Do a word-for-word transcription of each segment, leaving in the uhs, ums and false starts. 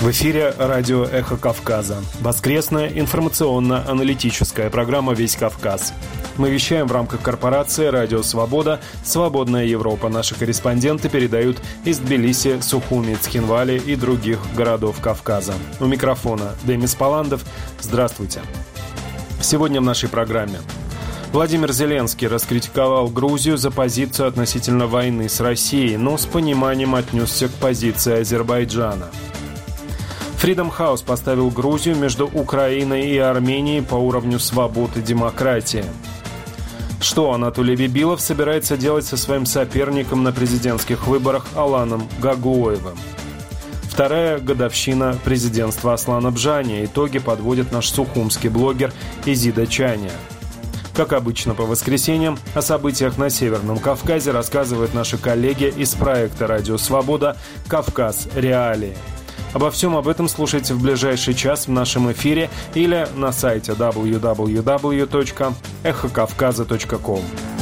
В эфире радио «Эхо Кавказа». Воскресная информационно-аналитическая программа «Весь Кавказ». Мы вещаем в рамках корпорации «Радио Свобода», «Свободная Европа». Наши корреспонденты передают из Тбилиси, Сухуми, Цхинвали и других городов Кавказа. У микрофона Демис Паландов. Здравствуйте. Сегодня в нашей программе. Владимир Зеленский раскритиковал Грузию за позицию относительно войны с Россией, но с пониманием отнесся к позиции Азербайджана. Freedom House поставил Грузию между Украиной и Арменией по уровню свободы и демократии. Что Анатолий Бибилов собирается делать со своим соперником на президентских выборах Аланом Гагуевым? Вторая годовщина президентства Аслана Бжани. Итоги подводит наш сухумский блогер Изида Чаня. Как обычно по воскресеньям, о событиях на Северном Кавказе рассказывают наши коллеги из проекта «Радио Свобода» «Кавказ. Реалии». Обо всем об этом слушайте в ближайший час в нашем эфире или на сайте дабл ю дабл ю дабл ю точка эхо кавказа точка ком.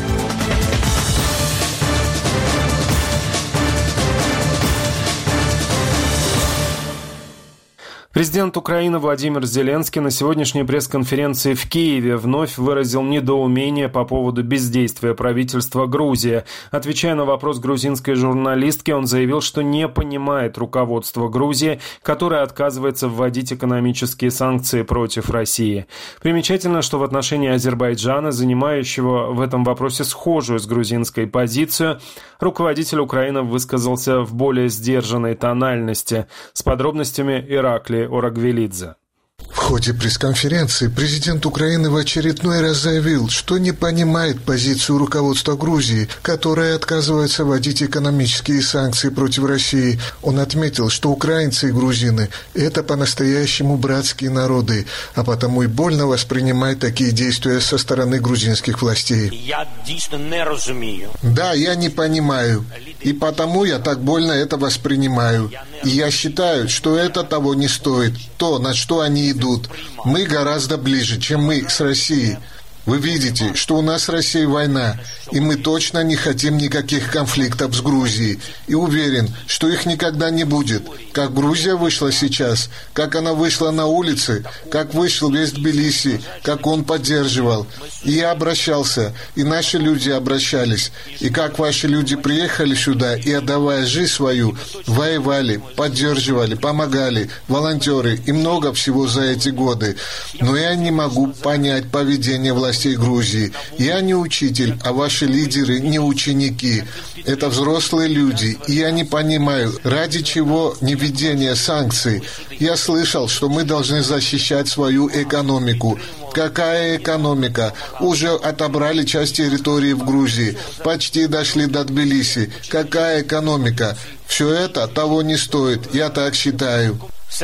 Президент Украины Владимир Зеленский на сегодняшней пресс-конференции в Киеве вновь выразил недоумение по поводу бездействия правительства Грузии. Отвечая на вопрос грузинской журналистки, он заявил, что не понимает руководство Грузии, которое отказывается вводить экономические санкции против России. Примечательно, что в отношении Азербайджана, занимающего в этом вопросе схожую с грузинской позицию, руководитель Украины высказался в более сдержанной тональности. С подробностями Ираклий Орагвелидзе. В ходе пресс-конференции президент Украины в очередной раз заявил, что не понимает позицию руководства Грузии, которое отказывается вводить экономические санкции против России. Он отметил, что украинцы и грузины – это по-настоящему братские народы, а потому и больно воспринимать такие действия со стороны грузинских властей. Я действительно не разумею. Да, я не понимаю, и потому я так больно это воспринимаю. И я считаю, что это того не стоит, то, на что они идут. Мы гораздо ближе, чем мы с Россией. Вы видите, что у нас с Россией война, и мы точно не хотим никаких конфликтов с Грузией. И уверен, что их никогда не будет. Как Грузия вышла сейчас, как она вышла на улицы, как вышел весь Тбилиси, как он поддерживал. И я обращался, и наши люди обращались. И как ваши люди приехали сюда и, отдавая жизнь свою, воевали, поддерживали, помогали, волонтеры и много всего за эти годы. Но я не могу понять поведение властей Грузии. Я не учитель, а ваши лидеры не ученики. Это взрослые люди, и я не понимаю, ради чего не введение санкций. Я слышал, что мы должны защищать свою экономику. Какая экономика? Уже отобрали часть территории в Грузии, почти дошли до Тбилиси. Какая экономика? Все это того не стоит, я так считаю.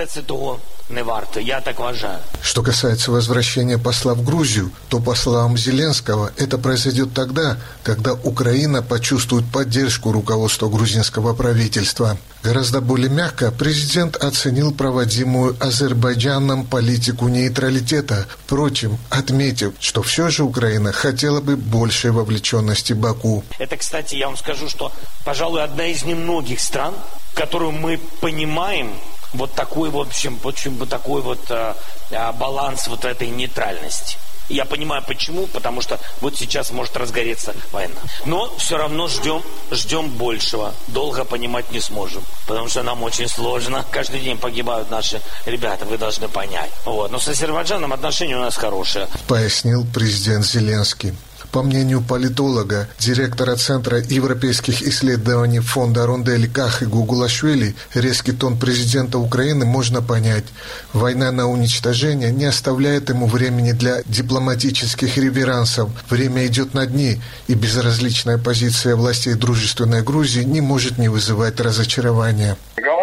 Не варто, я так уважаю. Что касается возвращения посла в Грузию, то, по словам Зеленского, это произойдет тогда, когда Украина почувствует поддержку руководства грузинского правительства. Гораздо более мягко президент оценил проводимую Азербайджаном политику нейтралитета, впрочем, отметив, что все же Украина хотела бы большей вовлеченности Баку. Это, кстати, я вам скажу, что, пожалуй, одна из немногих стран, которую мы понимаем, вот такой вот, в общем, в общем, вот такой вот а, а, баланс вот этой нейтральности. Я понимаю почему, потому что вот сейчас может разгореться война. Но все равно ждем, ждем большего. Долго понимать не сможем, потому что нам очень сложно. Каждый день погибают наши ребята, вы должны понять. Вот. Но с Азербайджаном отношения у нас хорошие. Пояснил президент Зеленский. По мнению политолога, директора Центра европейских исследований фонда Рондель Кахы Гугулашвили, резкий тон президента Украины можно понять. Война на уничтожение не оставляет ему времени для дипломатических реверансов. Время идет на дни, и безразличная позиция властей дружественной Грузии не может не вызывать разочарования.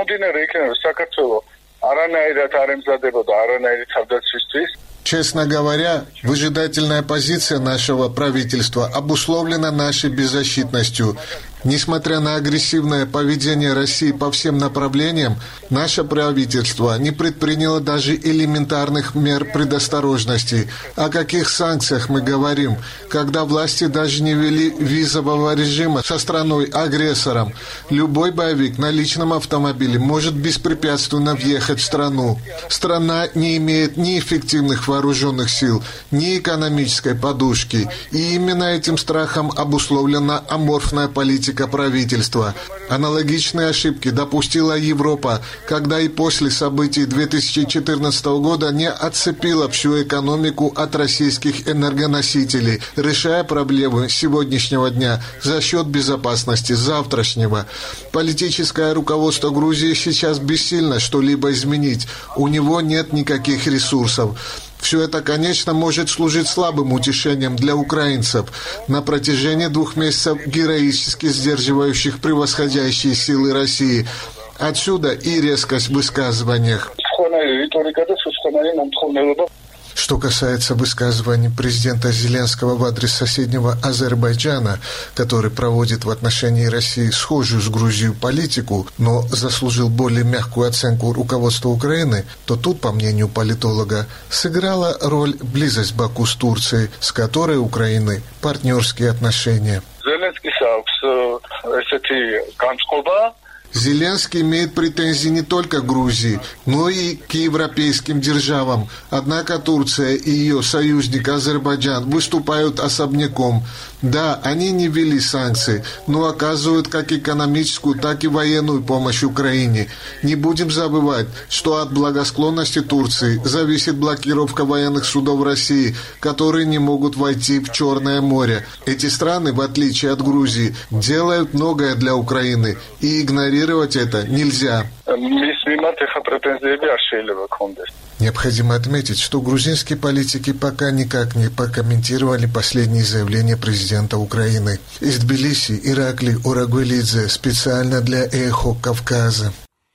Честно говоря, выжидательная позиция нашего правительства обусловлена нашей беззащитностью. Несмотря на агрессивное поведение России по всем направлениям, наше правительство не предприняло даже элементарных мер предосторожности. О каких санкциях мы говорим, когда власти даже не ввели визового режима со страной-агрессором? Любой боевик на личном автомобиле может беспрепятственно въехать в страну. Страна не имеет ни эффективных вооруженных сил, ни экономической подушки. И именно этим страхом обусловлена аморфная политика правительства. Аналогичные ошибки допустила Европа, когда и после событий две тысячи четырнадцатого года не отцепила всю экономику от российских энергоносителей, решая проблемы сегодняшнего дня за счет безопасности завтрашнего. Политическое руководство Грузии сейчас бессильно что-либо изменить. У него нет никаких ресурсов. Все это, конечно, может служить слабым утешением для украинцев на протяжении двух месяцев героически сдерживающих превосходящие силы России. Отсюда и резкость в высказываниях. Что касается высказываний президента Зеленского в адрес соседнего Азербайджана, который проводит в отношении России схожую с Грузией политику, но заслужил более мягкую оценку руководства Украины, то тут, по мнению политолога, сыграла роль близость Баку с Турцией, с которой у Украины партнерские отношения. Зеленский имеет претензии не только к Грузии, но и к европейским державам. Однако Турция и ее союзник Азербайджан выступают особняком. Да, они не ввели санкции, но оказывают как экономическую, так и военную помощь Украине. Не будем забывать, что от благосклонности Турции зависит блокировка военных судов России, которые не могут войти в Черное море. Эти страны, в отличие от Грузии, делают многое для Украины, и игнорировать это нельзя. Необходимо отметить, что грузинские политики пока никак не прокомментировали последние заявления президента Украины. Из Тбилиси Иракли Орагвелидзе специально для «Эхо Кавказа».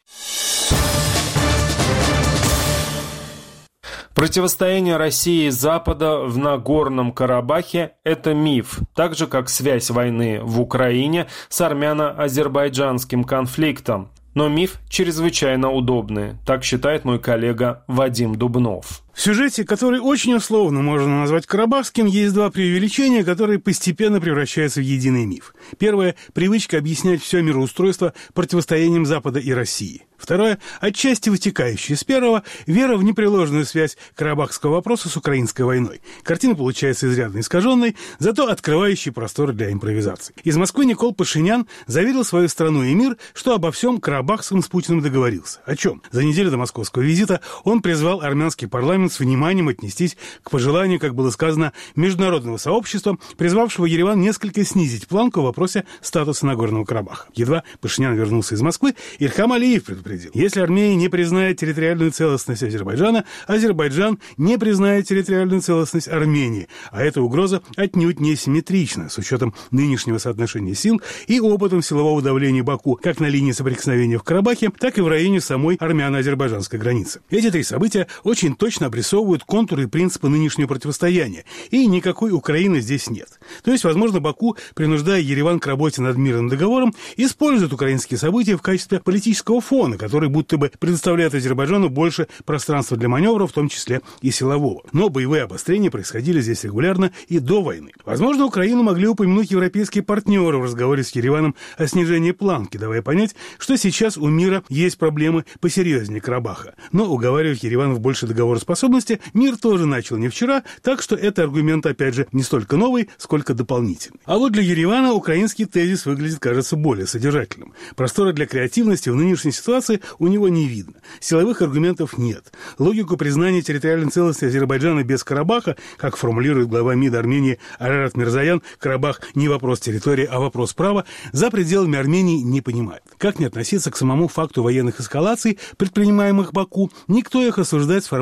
Противостояние России и Запада в Нагорном Карабахе – это миф, так же как связь войны в Украине с армяно-азербайджанским конфликтом. Но миф чрезвычайно удобный, так считает мой коллега Вадим Дубнов. В сюжете, который очень условно можно назвать карабахским, есть два преувеличения, которые постепенно превращаются в единый миф. Первое – привычка объяснять все мироустройство противостоянием Запада и России. Второе – отчасти вытекающее из первого – вера в непреложную связь карабахского вопроса с украинской войной. Картина получается изрядно искаженной, зато открывающей простор для импровизации. Из Москвы Никол Пашинян заверил свою страну и мир, что обо всем карабахском с Путиным договорился. О чем? За неделю до московского визита он призвал армянский парламент с вниманием отнестись к пожеланию, как было сказано, международного сообщества, призвавшего Ереван несколько снизить планку в вопросе статуса Нагорного Карабаха. Едва Пашинян вернулся из Москвы, Ильхам Алиев предупредил: если Армения не признает территориальную целостность Азербайджана, Азербайджан не признает территориальную целостность Армении, а эта угроза отнюдь не симметрична с учетом нынешнего соотношения сил и опытом силового давления Баку как на линии соприкосновения в Карабахе, так и в районе самой армяно-азербайджанской границы. Эти три события очень точно обрисовывают контуры и принципы нынешнего противостояния, и никакой Украины здесь нет. То есть, возможно, Баку, принуждая Ереван к работе над мирным договором, использует украинские события в качестве политического фона, который будто бы предоставляет Азербайджану больше пространства для маневра, в том числе и силового. Но боевые обострения происходили здесь регулярно и до войны. Возможно, Украину могли упомянуть европейские партнеры в разговоре с Ереваном о снижении планки, давая понять, что сейчас у мира есть проблемы посерьезнее Карабаха. Но уговаривать Ереван в большей договороспособности мир тоже начал не вчера, так что это аргумент, опять же, не столько новый, сколько дополнительный. А вот для Еревана украинский тезис выглядит, кажется, более содержательным. Простора для креативности в нынешней ситуации у него не видно. Силовых аргументов нет. Логику признания территориальной целостности Азербайджана без Карабаха, как формулирует глава МИД Армении Арарат Мирзоян, Карабах не вопрос территории, а вопрос права, за пределами Армении не понимает. Как не относиться к самому факту военных эскалаций, предпринимаемых Баку, никто их осуждать с формальной точки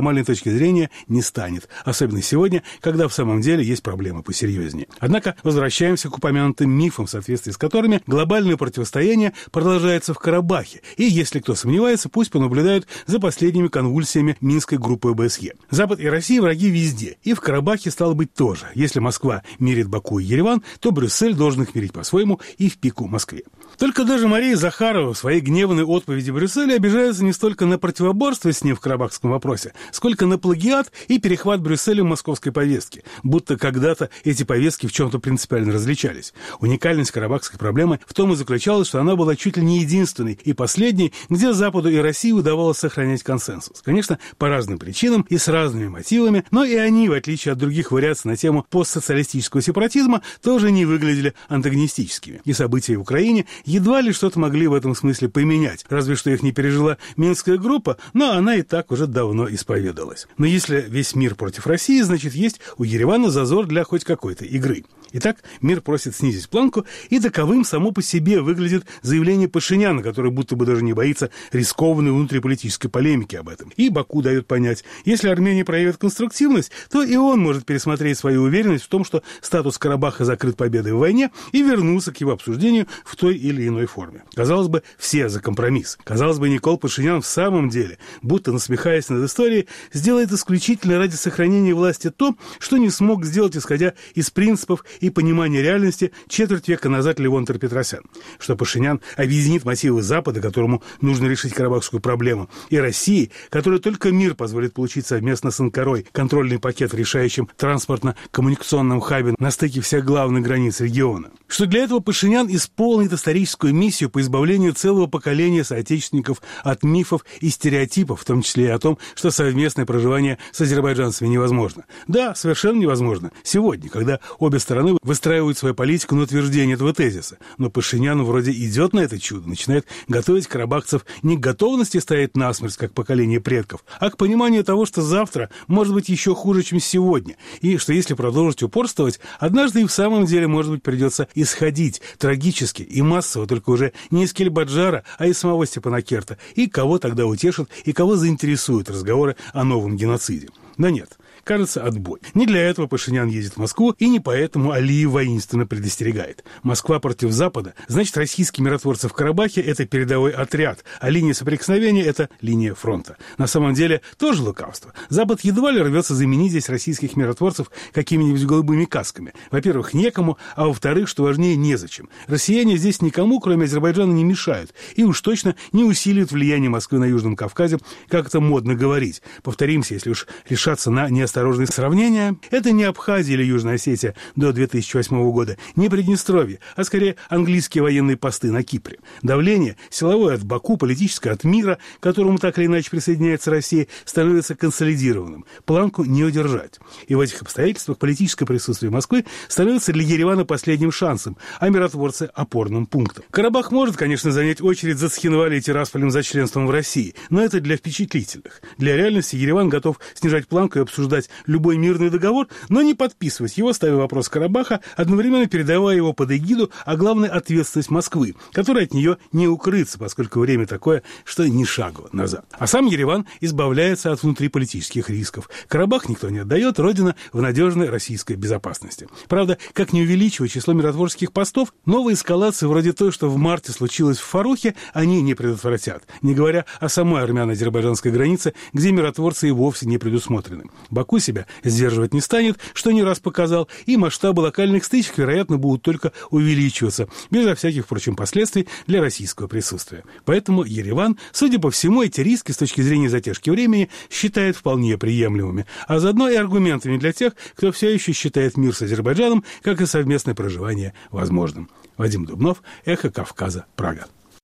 точки зрения не станет, особенно сегодня, когда в самом деле есть проблемы посерьезнее. Однако возвращаемся к упомянутым мифам, в соответствии с которыми глобальное противостояние продолжается в Карабахе, и если кто сомневается, пусть понаблюдают за последними конвульсиями Минской группы ОБСЕ. Запад и Россия враги везде, и в Карабахе стало быть тоже. Если Москва мирит Баку и Ереван, то Брюссель должен их мирить по-своему и в пику Москве. Только даже Мария Захарова в своей гневной отповеди Брюсселя обижается не столько на противоборство с ним в карабахском вопросе, сколько на плагиат и перехват Брюсселем московской повестки, будто когда-то эти повестки в чем-то принципиально различались. Уникальность карабахской проблемы в том и заключалась, что она была чуть ли не единственной и последней, где Западу и России удавалось сохранять консенсус. Конечно, по разным причинам и с разными мотивами, но и они, в отличие от других вариаций на тему постсоциалистического сепаратизма, тоже не выглядели антагонистическими. И события в Украине едва ли что-то могли в этом смысле поменять, разве что их не пережила Минская группа, но она и так уже давно исповедалась. Но если весь мир против России, значит, есть у Еревана зазор для хоть какой-то игры. Итак, мир просит снизить планку, и таковым само по себе выглядит заявление Пашиняна, который будто бы даже не боится рискованной внутриполитической полемики об этом. И Баку дает понять, если Армения проявит конструктивность, то и он может пересмотреть свою уверенность в том, что статус Карабаха закрыт победой в войне, и вернуться к его обсуждению в той или иной форме. Казалось бы, все за компромисс. Казалось бы, Никол Пашинян в самом деле, будто насмехаясь над историей, сделает исключительно ради сохранения власти то, что не смог сделать, исходя из принципов и понимания реальности четверть века назад Левон Тер-Петросян. Что Пашинян объединит мотивы Запада, которому нужно решить карабахскую проблему, и России, которой только мир позволит получить совместно с Анкарой контрольный пакет в решающем транспортно-коммуникационном хабе на стыке всех главных границ региона. Что для этого Пашинян исполнит историческую миссию по избавлению целого поколения соотечественников от мифов и стереотипов, в том числе и о том, что совместное проживание с азербайджанцами невозможно. Да, совершенно невозможно. Сегодня, когда обе стороны выстраивают свою политику на утверждение этого тезиса. Но Пашинян вроде идет на это чудо, начинает готовить карабахцев не к готовности стоять насмерть, как поколение предков, а к пониманию того, что завтра может быть еще хуже, чем сегодня, и что если продолжить упорствовать, однажды и в самом деле, может быть, придется исходить трагически и массово, только уже не из Кельбаджара, а из самого Степанакерта, и кого тогда утешат, и кого заинтересуют разговоры о новом геноциде. Да нет. Кажется, отбой. Не для этого Пашинян едет в Москву, и не поэтому Алиев воинственно предостерегает. Москва против Запада, значит, российские миротворцы в Карабахе – это передовой отряд, а линия соприкосновения – это линия фронта. На самом деле, тоже лукавство. Запад едва ли рвется заменить здесь российских миротворцев какими-нибудь голубыми касками. Во-первых, некому, а во-вторых, что важнее, незачем. Россияне здесь никому, кроме Азербайджана, не мешают, и уж точно не усиливают влияние Москвы на Южном Кавказе, как это модно говорить. Повторимся, если уж решаться на неосторожность. Осторожные сравнения. Это не Абхазия или Южная Осетия до две тысячи восьмого года, не Приднестровье, а скорее английские военные посты на Кипре. Давление, силовое от Баку, политическое от мира, к которому так или иначе присоединяется Россия, становится консолидированным. Планку не удержать. И в этих обстоятельствах политическое присутствие Москвы становится для Еревана последним шансом, а миротворцы – опорным пунктом. Карабах может, конечно, занять очередь за Цхинвали и Тирасполем за членством в России, но это для впечатлительных. Для реальности Ереван готов снижать планку и обсуждать любой мирный договор, но не подписывать его, ставя вопрос Карабаха, одновременно передавая его под эгиду, а главное, ответственность Москвы, которая от нее не укрыться, поскольку время такое, что ни шагу назад. А сам Ереван избавляется от внутриполитических рисков. Карабах никто не отдает, родина в надежной российской безопасности. Правда, как не увеличивая число миротворческих постов, новые эскалации вроде той, что в марте случилось в Фарухе, они не предотвратят, не говоря о самой армяно-азербайджанской границе, где миротворцы и вовсе не предусмотрены. Баку себя сдерживать не станет, что не раз показал, и масштабы локальных стычек, вероятно, будут только увеличиваться, безо всяких, впрочем, последствий для российского присутствия. Поэтому Ереван, судя по всему, эти риски с точки зрения затяжки времени считает вполне приемлемыми, а заодно и аргументами для тех, кто все еще считает мир с Азербайджаном, как и совместное проживание возможным. Вадим Дубнов, Эхо Кавказа, Прага.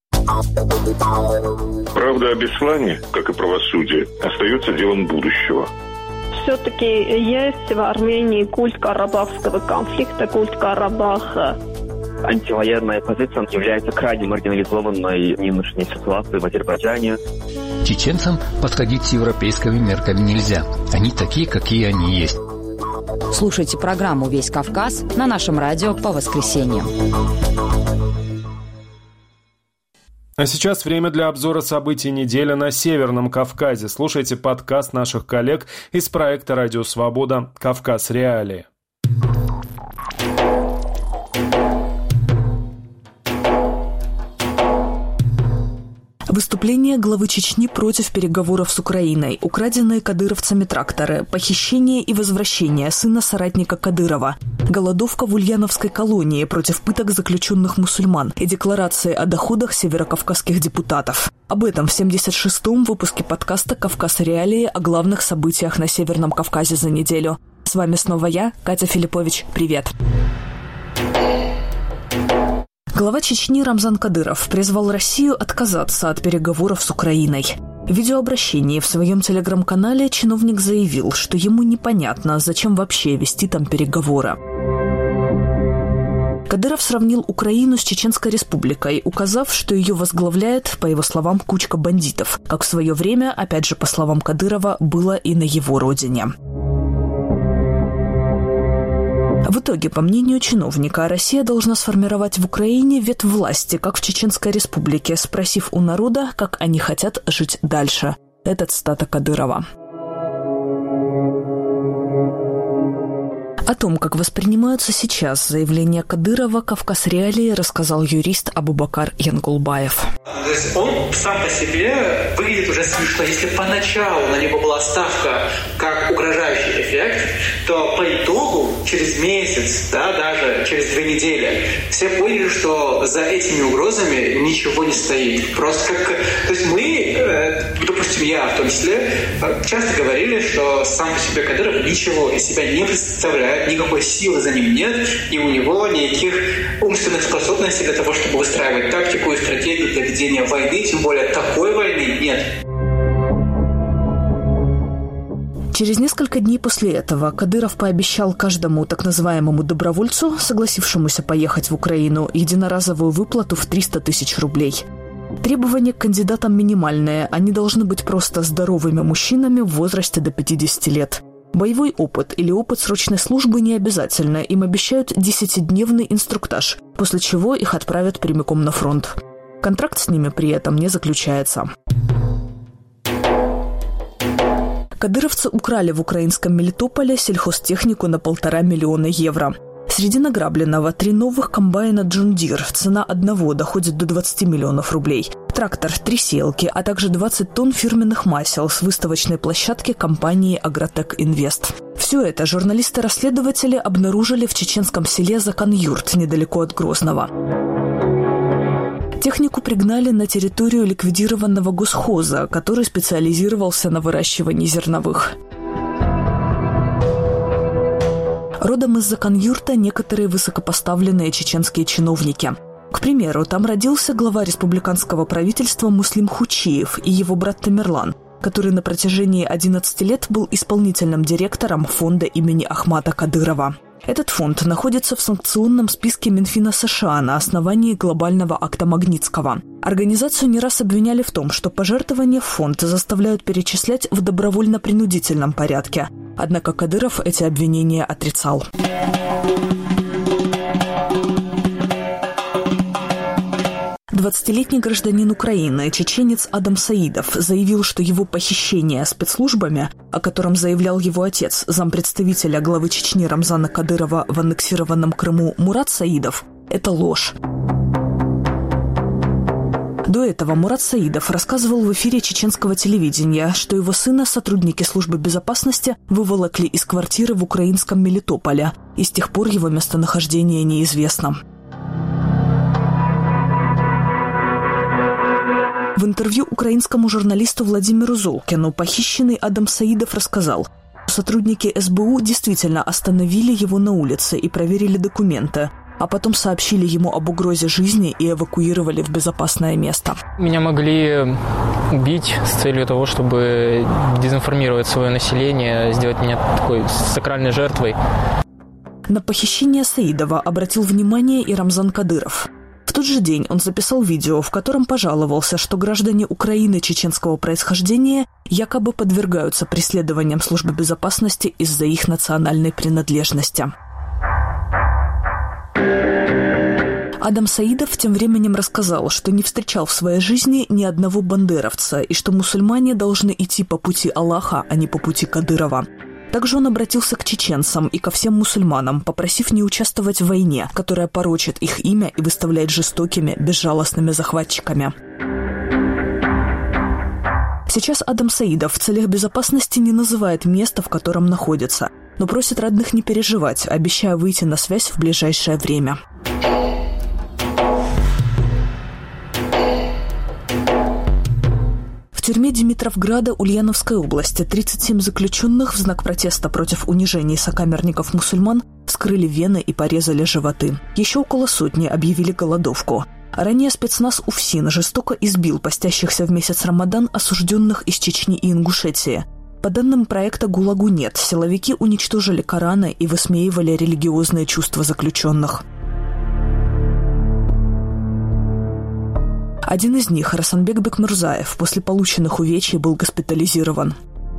Правда о Беслане, как и правосудие, остается делом будущего. Все-таки есть в Армении культ карабахского конфликта, культ Карабаха. Антивоенная позиция является крайне маргинализованной в нынешней ситуации в Азербайджане. Чеченцам подходить с европейскими мерками нельзя. Они такие, какие они есть. Слушайте программу «Весь Кавказ» на нашем радио по воскресеньям. А сейчас время для обзора событий недели на Северном Кавказе. Слушайте подкаст наших коллег из проекта «Радио Свобода. Кавказ. Реалии». Выступление главы Чечни против переговоров с Украиной, украденные кадыровцами тракторы, похищение и возвращение сына соратника Кадырова, голодовка в Ульяновской колонии против пыток заключенных мусульман и декларации о доходах северокавказских депутатов. Об этом в семьдесят шестом выпуске подкаста «Кавказ. Реалии» о главных событиях на Северном Кавказе за неделю. С вами снова я, Катя Филиппович. Привет! Глава Чечни Рамзан Кадыров призвал Россию отказаться от переговоров с Украиной. В видеообращении в своем телеграм-канале чиновник заявил, что ему непонятно, зачем вообще вести там переговоры. Кадыров сравнил Украину с Чеченской республикой, указав, что ее возглавляет, по его словам, кучка бандитов, как в свое время, опять же по словам Кадырова, было и на его родине. В итоге, по мнению чиновника, Россия должна сформировать в Украине ветвь власти, как в Чеченской республике, спросив у народа, как они хотят жить дальше. Это цитата Кадырова. О том, как воспринимаются сейчас заявления Кадырова, «Кавказ. Реалии» рассказал юрист Абубакар Янгулбаев. Он сам по себе выглядит уже смешно. Если поначалу на него была ставка как угрожающий эффект, то по итогу через месяц, да, даже через две недели, все поняли, что за этими угрозами ничего не стоит. Просто как... То есть мы, допустим, я в том числе, часто говорили, что сам по себе Кадыров ничего из себя не представляет, никакой силы за ним нет, и у него никаких умственных способностей для того, чтобы выстраивать тактику и стратегию для ведения войны, тем более такой войны нет. Через несколько дней после этого Кадыров пообещал каждому так называемому добровольцу, согласившемуся поехать в Украину, единоразовую выплату в триста тысяч рублей. Требования к кандидатам минимальные, они должны быть просто здоровыми мужчинами в возрасте до пятидесяти лет. Боевой опыт или опыт срочной службы не обязательно, им обещают десятидневный инструктаж, после чего их отправят прямиком на фронт. Контракт с ними при этом не заключается. Кадыровцы украли в украинском Мелитополе сельхозтехнику на полтора миллиона евро. Среди награбленного три новых комбайна «Джон Дир», цена одного доходит до двадцати миллионов рублей. Трактор, три сеялки, а также двадцать тонн фирменных масел с выставочной площадки компании «Агротек Инвест». Все это журналисты-расследователи обнаружили в чеченском селе Закан-Юрт, недалеко от Грозного. Технику пригнали на территорию ликвидированного госхоза, который специализировался на выращивании зерновых. Родом из Закан-Юрта некоторые высокопоставленные чеченские чиновники. К примеру, там родился глава республиканского правительства Муслим Хучиев и его брат Тамерлан, который на протяжении одиннадцати лет был исполнительным директором фонда имени Ахмата Кадырова. Этот фонд находится в санкционном списке Минфина США на основании глобального акта Магнитского. Организацию не раз обвиняли в том, что пожертвования в фонд заставляют перечислять в добровольно-принудительном порядке. Однако Кадыров эти обвинения отрицал. двадцатилетний гражданин Украины, чеченец Адам Саидов, заявил, что его похищение спецслужбами, о котором заявлял его отец, зампредставителя главы Чечни Рамзана Кадырова в аннексированном Крыму Мурат Саидов, это ложь. До этого Мурат Саидов рассказывал в эфире чеченского телевидения, что его сына сотрудники службы безопасности выволокли из квартиры в украинском Мелитополе, и с тех пор его местонахождение неизвестно. В интервью украинскому журналисту Владимиру Золкину похищенный Адам Саидов рассказал, что сотрудники эс бэ у действительно остановили его на улице и проверили документы, а потом сообщили ему об угрозе жизни и эвакуировали в безопасное место. Меня могли убить с целью того, чтобы дезинформировать свое население, сделать меня такой сакральной жертвой. На похищение Саидова обратил внимание и Рамзан Кадыров. В тот же день он записал видео, в котором пожаловался, что граждане Украины чеченского происхождения якобы подвергаются преследованиям службы безопасности из-за их национальной принадлежности. Адам Саидов тем временем рассказал, что не встречал в своей жизни ни одного бандеровца и что мусульмане должны идти по пути Аллаха, а не по пути Кадырова. Также он обратился к чеченцам и ко всем мусульманам, попросив не участвовать в войне, которая порочит их имя и выставляет жестокими, безжалостными захватчиками. Сейчас Адам Саидов в целях безопасности не называет место, в котором находится, но просит родных не переживать, обещая выйти на связь в ближайшее время. В тюрьме Димитровграда Ульяновской области тридцать семь заключенных в знак протеста против унижений сокамерников-мусульман вскрыли вены и порезали животы. Еще около сотни объявили голодовку. Ранее спецназ УФСИН жестоко избил постящихся в месяц Рамадан осужденных из Чечни и Ингушетии. По данным проекта «ГУЛАГу нет», силовики уничтожили Кораны и высмеивали религиозные чувства заключенных. Один из них, Расанбек Бекмурзаев, после полученных увечий был госпитализирован.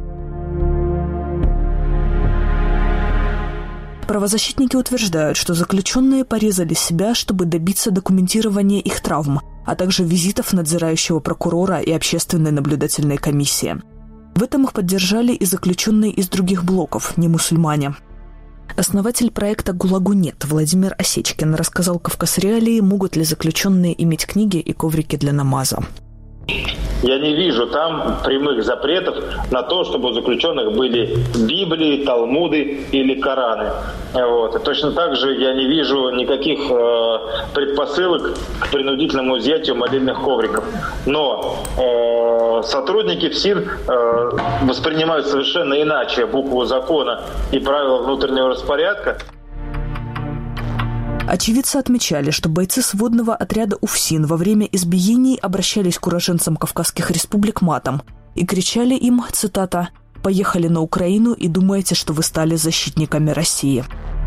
Правозащитники утверждают, что заключенные порезали себя, чтобы добиться документирования их травм, а также визитов надзирающего прокурора и общественной наблюдательной комиссии. В этом их поддержали и заключенные из других блоков, не мусульмане. Основатель проекта «ГУЛАГу нет» Владимир Осечкин рассказал «Кавказ-Реалии», могут ли заключенные иметь книги и коврики для намаза. Я не вижу там прямых запретов на то, чтобы у заключенных были Библии, Талмуды или Кораны. Вот. И точно так же я не вижу никаких э, предпосылок к принудительному изъятию молельных ковриков. Но э, сотрудники ФСИН э, воспринимают совершенно иначе букву закона и правила внутреннего распорядка. Очевидцы отмечали, что бойцы сводного отряда УФСИН во время избиений обращались к уроженцам Кавказских республик матом и кричали им, цитата, «Поехали на Украину и думаете, что вы стали защитниками России».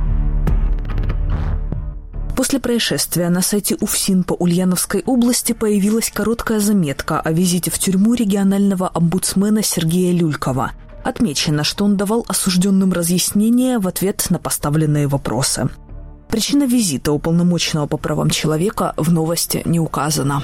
После происшествия на сайте УФСИН по Ульяновской области появилась короткая заметка о визите в тюрьму регионального омбудсмена Сергея Люлькова. Отмечено, что он давал осужденным разъяснения в ответ на поставленные вопросы. Причина визита уполномоченного по правам человека в новости не указана.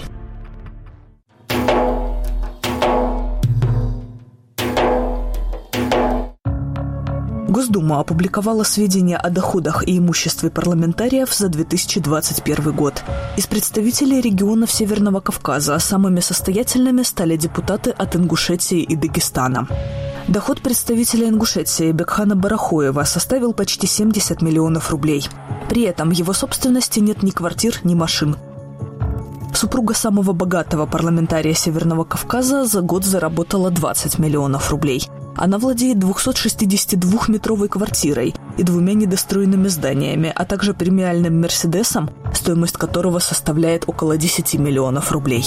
Госдума опубликовала сведения о доходах и имуществе парламентариев за две тысячи двадцать первый год. Из представителей регионов Северного Кавказа самыми состоятельными стали депутаты от Ингушетии и Дагестана. Доход представителя Ингушетии Бекхана Барахоева составил почти семьдесят миллионов рублей. При этом в его собственности нет ни квартир, ни машин. Супруга самого богатого парламентария Северного Кавказа за год заработала двадцать миллионов рублей. Она владеет двухсотшестидесятидвухметровой квартирой и двумя недостроенными зданиями, а также премиальным «Мерседесом», стоимость которого составляет около десять миллионов рублей.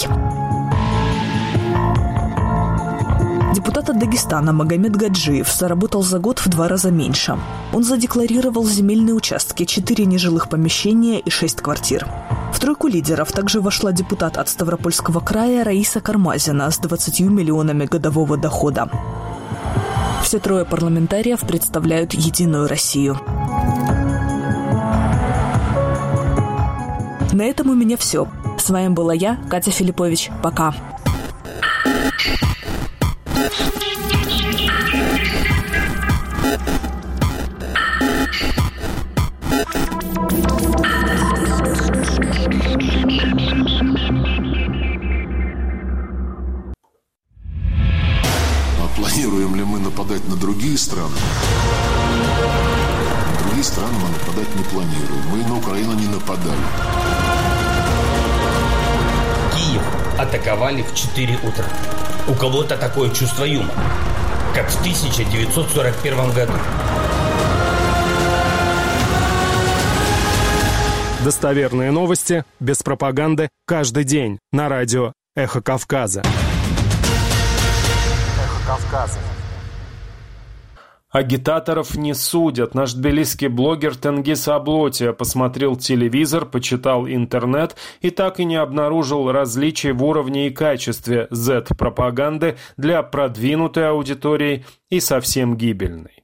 Депутат от Дагестана Магомед Гаджиев заработал за год в два раза меньше. Он задекларировал земельные участки, четыре нежилых помещения и шесть квартир. В тройку лидеров также вошла депутат от Ставропольского края Раиса Кармазина с двадцатью миллионами годового дохода. Все трое парламентариев представляют «Единую Россию». На этом у меня все. С вами была я, Катя Филиппович. Пока. Планируем ли мы нападать на другие страны? На другие страны мы нападать не планируем. Мы на Украину не нападали. Киев атаковали в четыре утра. У кого-то такое чувство юмора, как в тысяча девятьсот сорок первом году. Достоверные новости, без пропаганды, каждый день на радио «Эхо Кавказа». Кавказа. Агитаторов не судят. Наш тбилисский блогер Тенгиз Аблотия посмотрел телевизор, почитал интернет и так и не обнаружил различий в уровне и качестве зет-пропаганды для продвинутой аудитории и совсем гибельной.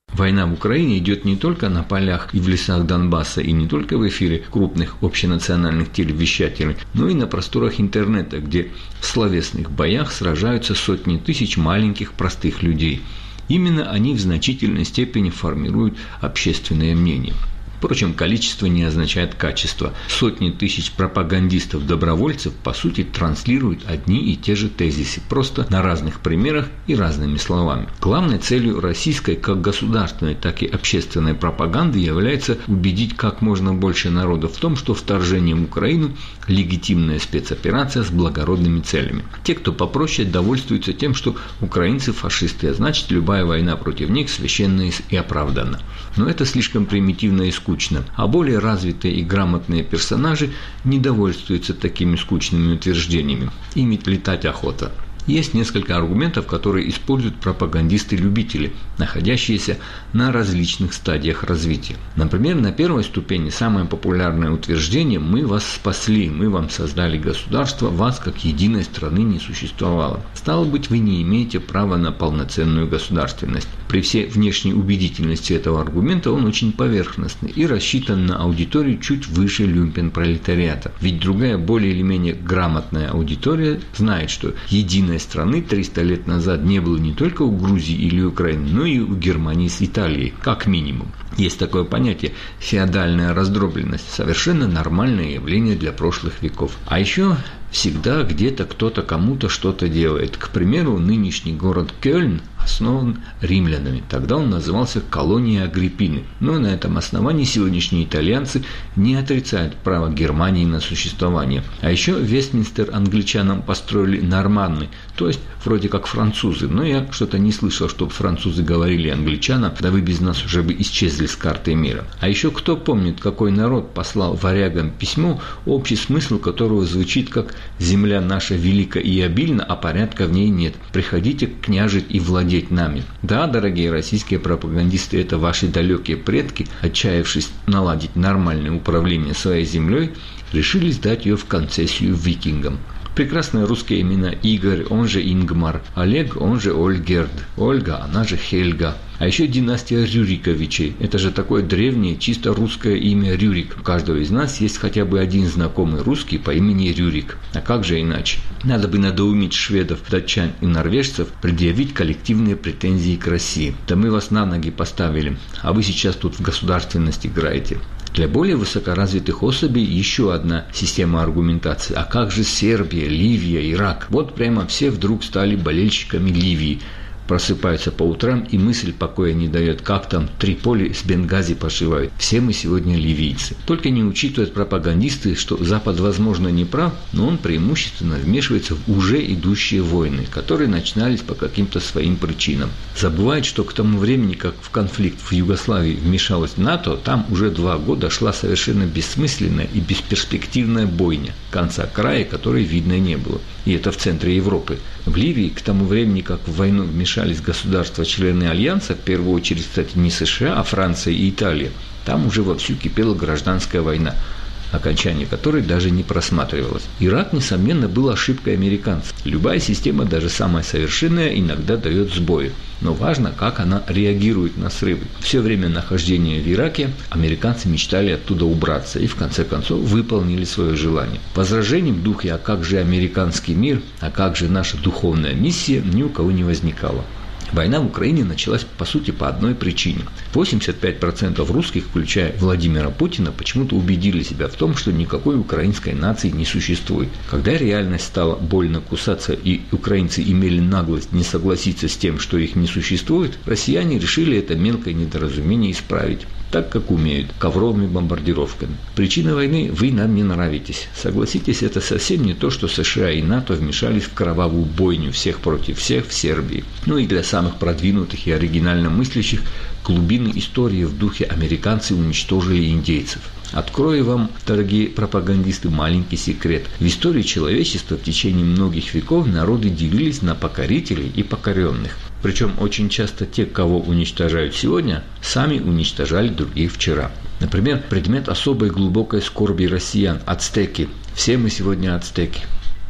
Война в Украине идет не только на полях и в лесах Донбасса, и не только в эфире крупных общенациональных телевещателей, но и на просторах интернета, где в словесных боях сражаются сотни тысяч маленьких простых людей. Именно они в значительной степени формируют общественное мнение. Впрочем, количество не означает качество. Сотни тысяч пропагандистов-добровольцев, по сути, транслируют одни и те же тезисы, просто на разных примерах и разными словами. Главной целью российской как государственной, так и общественной пропаганды является убедить как можно больше народа в том, что вторжение в Украину – легитимная спецоперация с благородными целями. Те, кто попроще, довольствуются тем, что украинцы – фашисты, а значит, любая война против них священна и оправдана. Но это слишком примитивно и скучно. А более развитые и грамотные персонажи не довольствуются такими скучными утверждениями. Ими летать охота. Есть несколько аргументов, которые используют пропагандисты-любители, находящиеся на различных стадиях развития. Например, на первой ступени самое популярное утверждение «Мы вас спасли, мы вам создали государство, вас как единой страны не существовало». Стало быть, вы не имеете права на полноценную государственность. При всей внешней убедительности этого аргумента он очень поверхностный и рассчитан на аудиторию чуть выше люмпен-пролетариата. Ведь другая, более или менее грамотная аудитория знает, что единая страны триста лет назад не было не только у Грузии или Украины, но и у Германии с Италией, как минимум. Есть такое понятие – феодальная раздробленность, совершенно нормальное явление для прошлых веков. А еще всегда где-то кто-то кому-то что-то делает. К примеру, нынешний город Кёльн основан римлянами. Тогда он назывался колонией Агриппины. Но на этом основании сегодняшние итальянцы не отрицают право Германии на существование. А еще Вестминстер англичанам построили норманны, то есть вроде как французы. Но я что-то не слышал, чтобы французы говорили англичанам, да вы без нас уже бы исчезли с карты мира. А еще кто помнит, какой народ послал варягам письмо, общий смысл которого звучит как «Земля наша велика и обильна, а порядка в ней нет. Приходите княжить и владеть нами». Да, дорогие российские пропагандисты, это ваши далекие предки, отчаявшись наладить нормальное управление своей землей, решили сдать ее в концессию викингам. Прекрасные русские имена: Игорь, он же Ингмар, Олег, он же Ольгерд, Ольга, она же Хельга. А еще династия Рюриковичей. Это же такое древнее, чисто русское имя Рюрик. У каждого из нас есть хотя бы один знакомый русский по имени Рюрик. А как же иначе? Надо бы надоумить шведов, датчан и норвежцев предъявить коллективные претензии к России. Да мы вас на ноги поставили, а вы сейчас тут в государственность играете. Для более высокоразвитых особей еще одна система аргументации. А как же Сербия, Ливия, Ирак? Вот прямо все вдруг стали болельщиками Ливии. Просыпаются по утрам, и мысль покоя не дает, как там Триполи с Бенгази пошивают. Все мы сегодня ливийцы. Только не учитывают пропагандисты, что Запад, возможно, не прав, но он преимущественно вмешивается в уже идущие войны, которые начинались по каким-то своим причинам. Забывает, что к тому времени, как в конфликт в Югославии вмешалась НАТО, там уже два года шла совершенно бессмысленная и бесперспективная бойня, конца края которой видно не было. И это в центре Европы. В Ливии к тому времени, как в войну вмешались государства-члены Альянса, в первую очередь, кстати, не США, а Франция и Италия, там уже вовсю кипела гражданская война, окончание которой даже не просматривалось. Ирак, несомненно, был ошибкой американцев. Любая система, даже самая совершенная, иногда дает сбои. Но важно, как она реагирует на срывы. Все время нахождения в Ираке американцы мечтали оттуда убраться и, в конце концов, выполнили свое желание. Возражений в духе «а как же американский мир?», «а как же наша духовная миссия?» ни у кого не возникало. Война в Украине началась, по сути, по одной причине. восемьдесят пять процентов русских, включая Владимира Путина, почему-то убедили себя в том, что никакой украинской нации не существует. Когда реальность стала больно кусаться и украинцы имели наглость не согласиться с тем, что их не существует, россияне решили это мелкое недоразумение исправить. Так, как умеют, ковровыми бомбардировками. Причина войны – вы нам не нравитесь. Согласитесь, это совсем не то, что США и НАТО вмешались в кровавую бойню всех против всех в Сербии. Ну и для самых продвинутых и оригинально мыслящих глубины истории в духе «американцы уничтожили индейцев». Открою вам, дорогие пропагандисты, маленький секрет. В истории человечества в течение многих веков народы делились на покорителей и покоренных. Причем очень часто те, кого уничтожают сегодня, сами уничтожали других вчера. Например, предмет особой глубокой скорби россиян – ацтеки. Все мы сегодня ацтеки.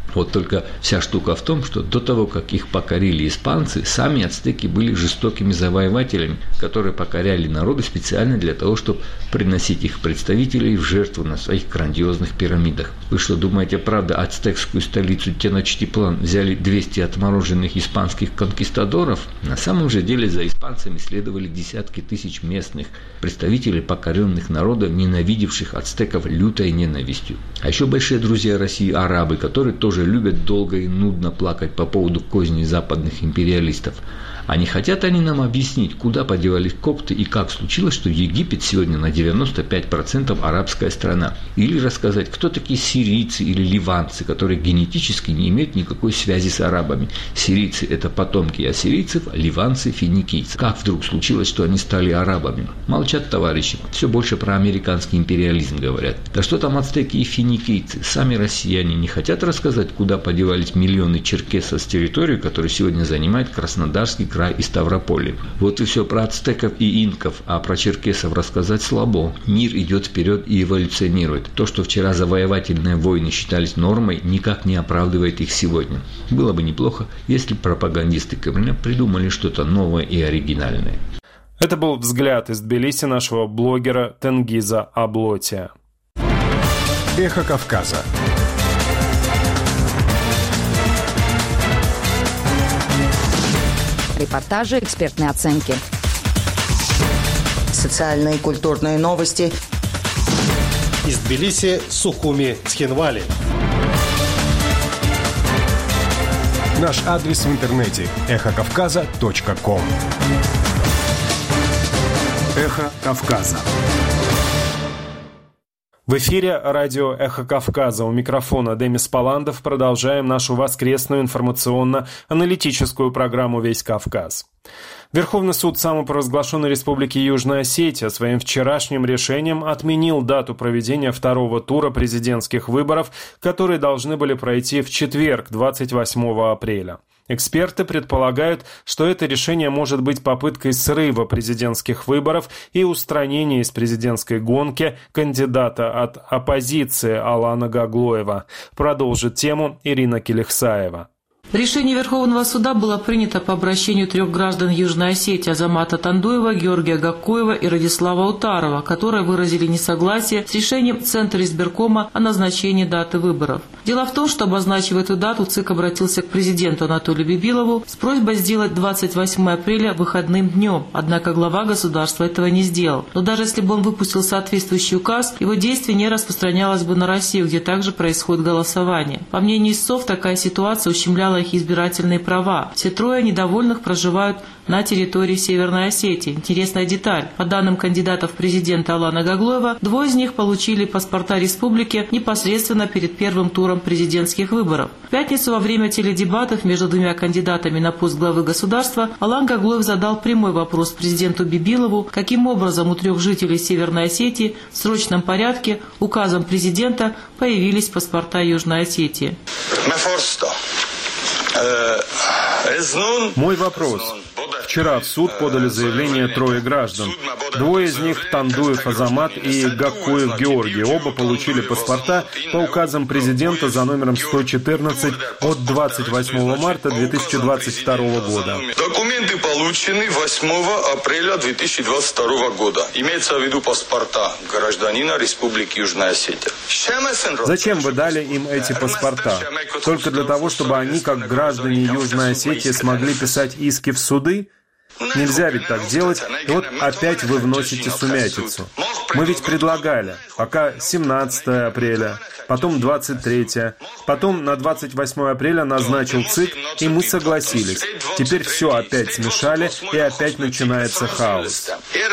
Вот только вся штука в том, что до того, как их покорили испанцы, сами ацтеки были жестокими завоевателями, которые покоряли народы специально для того, чтобы приносить их представителей в жертву на своих грандиозных пирамидах. Вы что, думаете, правда, ацтекскую столицу Теночтиплан взяли двести отмороженных испанских конкистадоров? На самом же деле за испанцами следовали десятки тысяч местных представителей покоренных народов, ненавидевших ацтеков лютой ненавистью. А еще большие друзья России – арабы, которые тоже любят долго и нудно плакать по поводу козней западных империалистов. А не хотят они нам объяснить, куда подевались копты и как случилось, что Египет сегодня на девяносто пять процентов арабская страна? Или рассказать, кто такие сирийцы или ливанцы, которые генетически не имеют никакой связи с арабами? Сирийцы – это потомки ассирийцев, ливанцы – финикийцы. Как вдруг случилось, что они стали арабами? Молчат товарищи, все больше про американский империализм говорят. Да что там ацтеки и финикийцы? Сами россияне не хотят рассказать, куда подевались миллионы черкесов с территории, которую сегодня занимает Краснодарский край и Ставрополье. Вот и все про ацтеков и инков, а про черкесов рассказать слабо. Мир идет вперед и эволюционирует. То, что вчера завоевательные войны считались нормой, никак не оправдывает их сегодня. Было бы неплохо, если пропагандисты Кремля придумали что-то новое и оригинальное. Это был взгляд из Тбилиси нашего блогера Тенгиза Аблотия. Эхо Кавказа. Репортажи, экспертные оценки. Социальные и культурные новости. Из Тбилиси, Сухуми, Цхинвали. Наш адрес в интернете – эхо кавказа точка ком. Эхо Кавказа. В эфире радио «Эхо Кавказа». У микрофона Демис Паландов. Продолжаем нашу воскресную информационно-аналитическую программу «Весь Кавказ». Верховный суд самопровозглашенной Республики Южная Осетия своим вчерашним решением отменил дату проведения второго тура президентских выборов, которые должны были пройти в четверг, двадцать восьмого апреля. Эксперты предполагают, что это решение может быть попыткой срыва президентских выборов и устранения из президентской гонки кандидата от оппозиции Алана Гаглоева. Продолжит тему Ирина Келихсаева. Решение Верховного суда было принято по обращению трех граждан Южной Осетии: Азамата Тандуева, Георгия Гаккоева и Радислава Утарова, которые выразили несогласие с решением Центра избиркома о назначении даты выборов. Дело в том, что, обозначив эту дату, ЦИК обратился к президенту Анатолию Бибилову с просьбой сделать двадцать восьмое апреля выходным днем, однако глава государства этого не сделал. Но даже если бы он выпустил соответствующий указ, его действие не распространялось бы на Россию, где также происходит голосование. По мнению истцов, такая ситуация ущемляла их избирательные права. Все трое недовольных проживают на территории Северной Осетии. Интересная деталь. По данным кандидатов в президенты Алана Гаглоева, двое из них получили паспорта республики непосредственно перед первым туром президентских выборов. В пятницу во время теледебатов между двумя кандидатами на пост главы государства Алан Гаглоев задал прямой вопрос президенту Бибилову, каким образом у трех жителей Северной Осетии в срочном порядке указом президента появились паспорта Южной Осетии. Мой вопрос. Вчера в суд подали заявление трое граждан. Двое из них, Тандуев Азамат и Гаккоев Георгий, оба получили паспорта по указам президента за номером сто четырнадцать от двадцать восьмого марта две тысячи двадцать второго года. Документы получены восьмого апреля две тысячи двадцать второго года. Имеется в виду паспорта гражданина Республики Южная Осетия. Зачем вы дали им эти паспорта? Только для того, чтобы они, как граждане Южной Осетии, смогли писать иски в суды? Нельзя ведь так делать, и вот опять вы вносите сумятицу. Мы ведь предлагали, пока семнадцатого апреля, потом двадцать третьего, потом на двадцать восьмое апреля назначил ЦИК, и мы согласились. Теперь все опять смешали, и опять начинается хаос.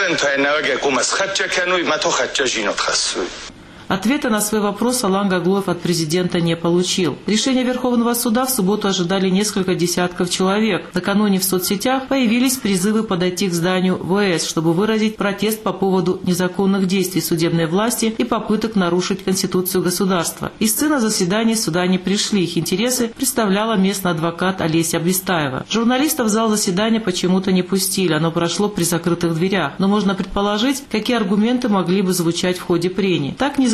Ответа на свой вопрос Алан Гаглоев от президента не получил. Решение Верховного суда в субботу ожидали несколько десятков человек. Накануне в соцсетях появились призывы подойти к зданию ВС, чтобы выразить протест по поводу незаконных действий судебной власти и попыток нарушить Конституцию государства. Истцы на заседание суда не пришли. Их интересы представляла местный адвокат Олеся Блистаева. Журналистов в зал заседания почему-то не пустили. Оно прошло при закрытых дверях. Но можно предположить, какие аргументы могли бы звучать в ходе прений. Так, независимо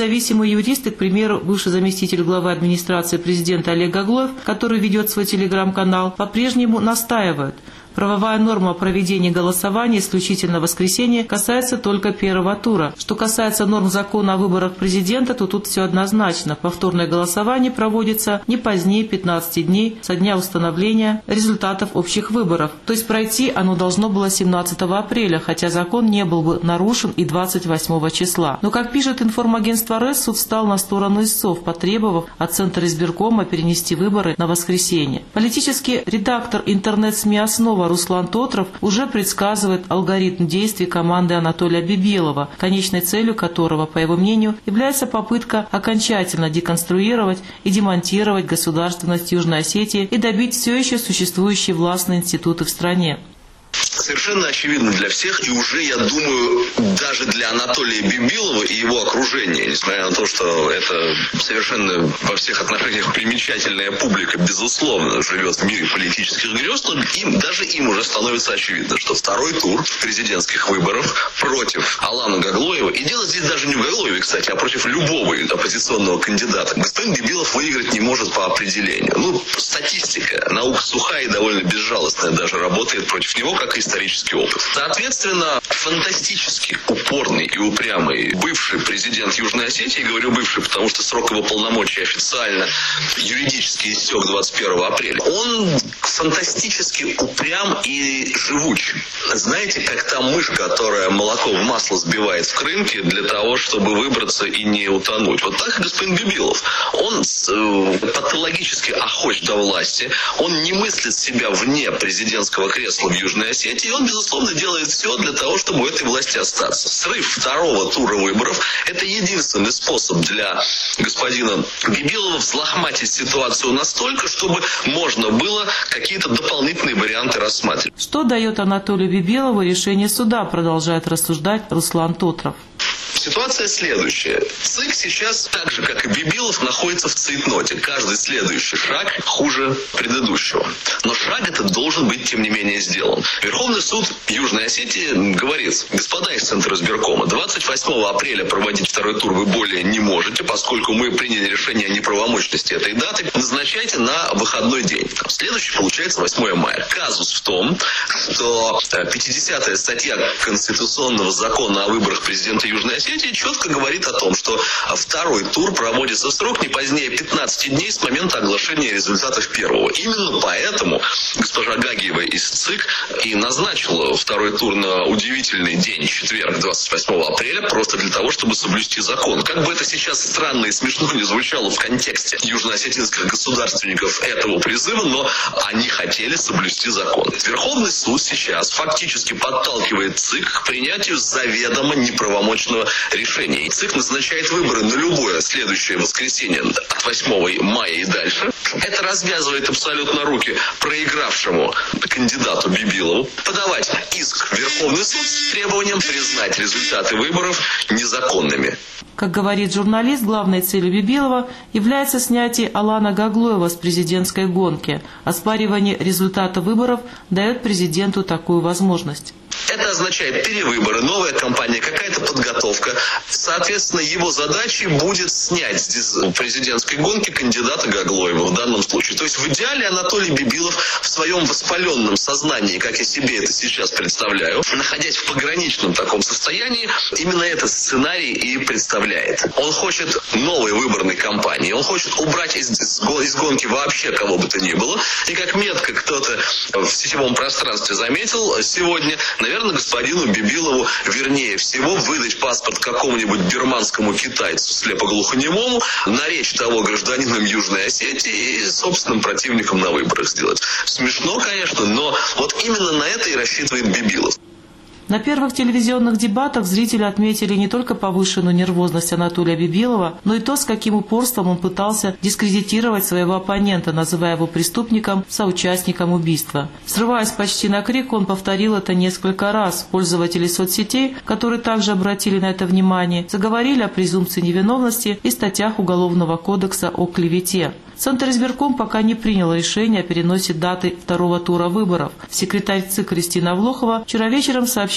независимые юристы, к примеру, бывший заместитель главы администрации президента Олег Гаглоев, который ведет свой телеграм-канал, по-прежнему настаивают. Правовая норма проведения голосования исключительно в воскресенье касается только первого тура. Что касается норм закона о выборах президента, то тут все однозначно. Повторное голосование проводится не позднее пятнадцати дней со дня установления результатов общих выборов. То есть пройти оно должно было семнадцатого апреля, хотя закон не был бы нарушен и двадцать восьмого числа. Но, как пишет информагентство РЭС, суд встал на сторону истцов, потребовав от Центра избиркома перенести выборы на воскресенье. Политический редактор интернет-СМИ «Основа» Руслан Тотров уже предсказывает алгоритм действий команды Анатолия Бибилова, конечной целью которого, по его мнению, является попытка окончательно деконструировать и демонтировать государственность Южной Осетии и добить все еще существующие властные институты в стране. Совершенно очевидно для всех, и уже, я думаю, даже для Анатолия Бибилова и его окружения, несмотря на то, что это совершенно во всех отношениях примечательная публика, безусловно, живет в мире политических грез, но им, даже им уже становится очевидно, что второй тур президентских выборов против Алана Гаглоева, и дело здесь даже не в Гаглоеве, кстати, а против любого оппозиционного кандидата, господин Бибилов выиграть не может по определению. Ну, статистика, наука сухая и довольно безжалостная даже работает против него, как исторический опыт. Соответственно, фантастически упорный и упрямый бывший президент Южной Осетии, говорю бывший, потому что срок его полномочий официально юридически истек двадцать первого апреля, он фантастически упрям и живуч. Знаете, как та мышь, которая молоко в масло сбивает в крынке для того, чтобы выбраться и не утонуть. Вот так и господин Бибилов. Он э, патологически охоч до власти, он не мыслит себя вне президентского кресла в Южной Осетии, и он, безусловно, делает все для того, чтобы у этой власти остаться. Срыв второго тура выборов – это единственный способ для господина Бибилова взлохматить ситуацию настолько, чтобы можно было какие-то дополнительные варианты рассматривать. Что дает Анатолию Бибилову решение суда, продолжает рассуждать Руслан Тотров. Ситуация следующая. ЦИК сейчас, так же как и Бибилов, находится в цейтноте. Каждый следующий шаг хуже предыдущего. Но шаг этот должен быть, тем не менее, сделан. Верховный суд Южной Осетии говорит: господа из Центра избиркома, двадцать восьмого апреля проводить второй тур вы более не можете, поскольку мы приняли решение о неправомочности этой даты. Назначайте на выходной день. Следующий получается восьмое мая. Казус в том, что пятидесятая статья Конституционного закона о выборах президента Южной Осетии четко говорит о том, что второй тур проводится в срок не позднее пятнадцати дней с момента оглашения результатов первого. Именно поэтому госпожа Гагиева из ЦИК и назначила второй тур на удивительный день, четверг, двадцать восьмого апреля, просто для того, чтобы соблюсти закон. Как бы это сейчас странно и смешно не звучало в контексте южноосетинских государственников этого призыва, но они хотели соблюсти закон. Верховный суд сейчас фактически подталкивает ЦИК к принятию заведомо неправомочного решения. И ЦИК назначает выборы на любое следующее воскресенье от восьмого мая и дальше. Это развязывает абсолютно руки проигравшему кандидату Бибилову подавать иск в Верховный суд с требованием признать результаты выборов незаконными. Как говорит журналист, главной целью Бибилова является снятие Алана Гаглоева с президентской гонки. Оспаривание результата выборов дает президенту такую возможность. Это означает перевыборы, новая кампания, какая-то подготовка. Соответственно, его задачей будет снять с президентской гонки кандидата Гаглоева в данном случае. То есть в идеале Анатолий Бибилов в своем воспаленном сознании, как я себе это сейчас представляю, находясь в пограничном таком состоянии, именно этот сценарий и представляет. Он хочет новой выборной кампании, он хочет убрать из, из гонки вообще кого бы то ни было. И как метко кто-то в сетевом пространстве заметил сегодня, наверное, господину Бибилову, вернее всего, выдать паспорт какому-нибудь бирманскому китайцу слепоглухонемому, наречь того гражданином Южной Осетии и собственным противником на выборах сделать. Смешно, конечно, но вот именно на это и рассчитывает Бибилов. На первых телевизионных дебатах зрители отметили не только повышенную нервозность Анатолия Бибилова, но и то, с каким упорством он пытался дискредитировать своего оппонента, называя его преступником, соучастником убийства. Срываясь почти на крик, он повторил это несколько раз. Пользователи соцсетей, которые также обратили на это внимание, заговорили о презумпции невиновности и статьях Уголовного кодекса о клевете. Центр избирком пока не принял решение о переносе даты второго тура выборов. Секретарь ЦИК Кристина Влохова вчера вечером сообщила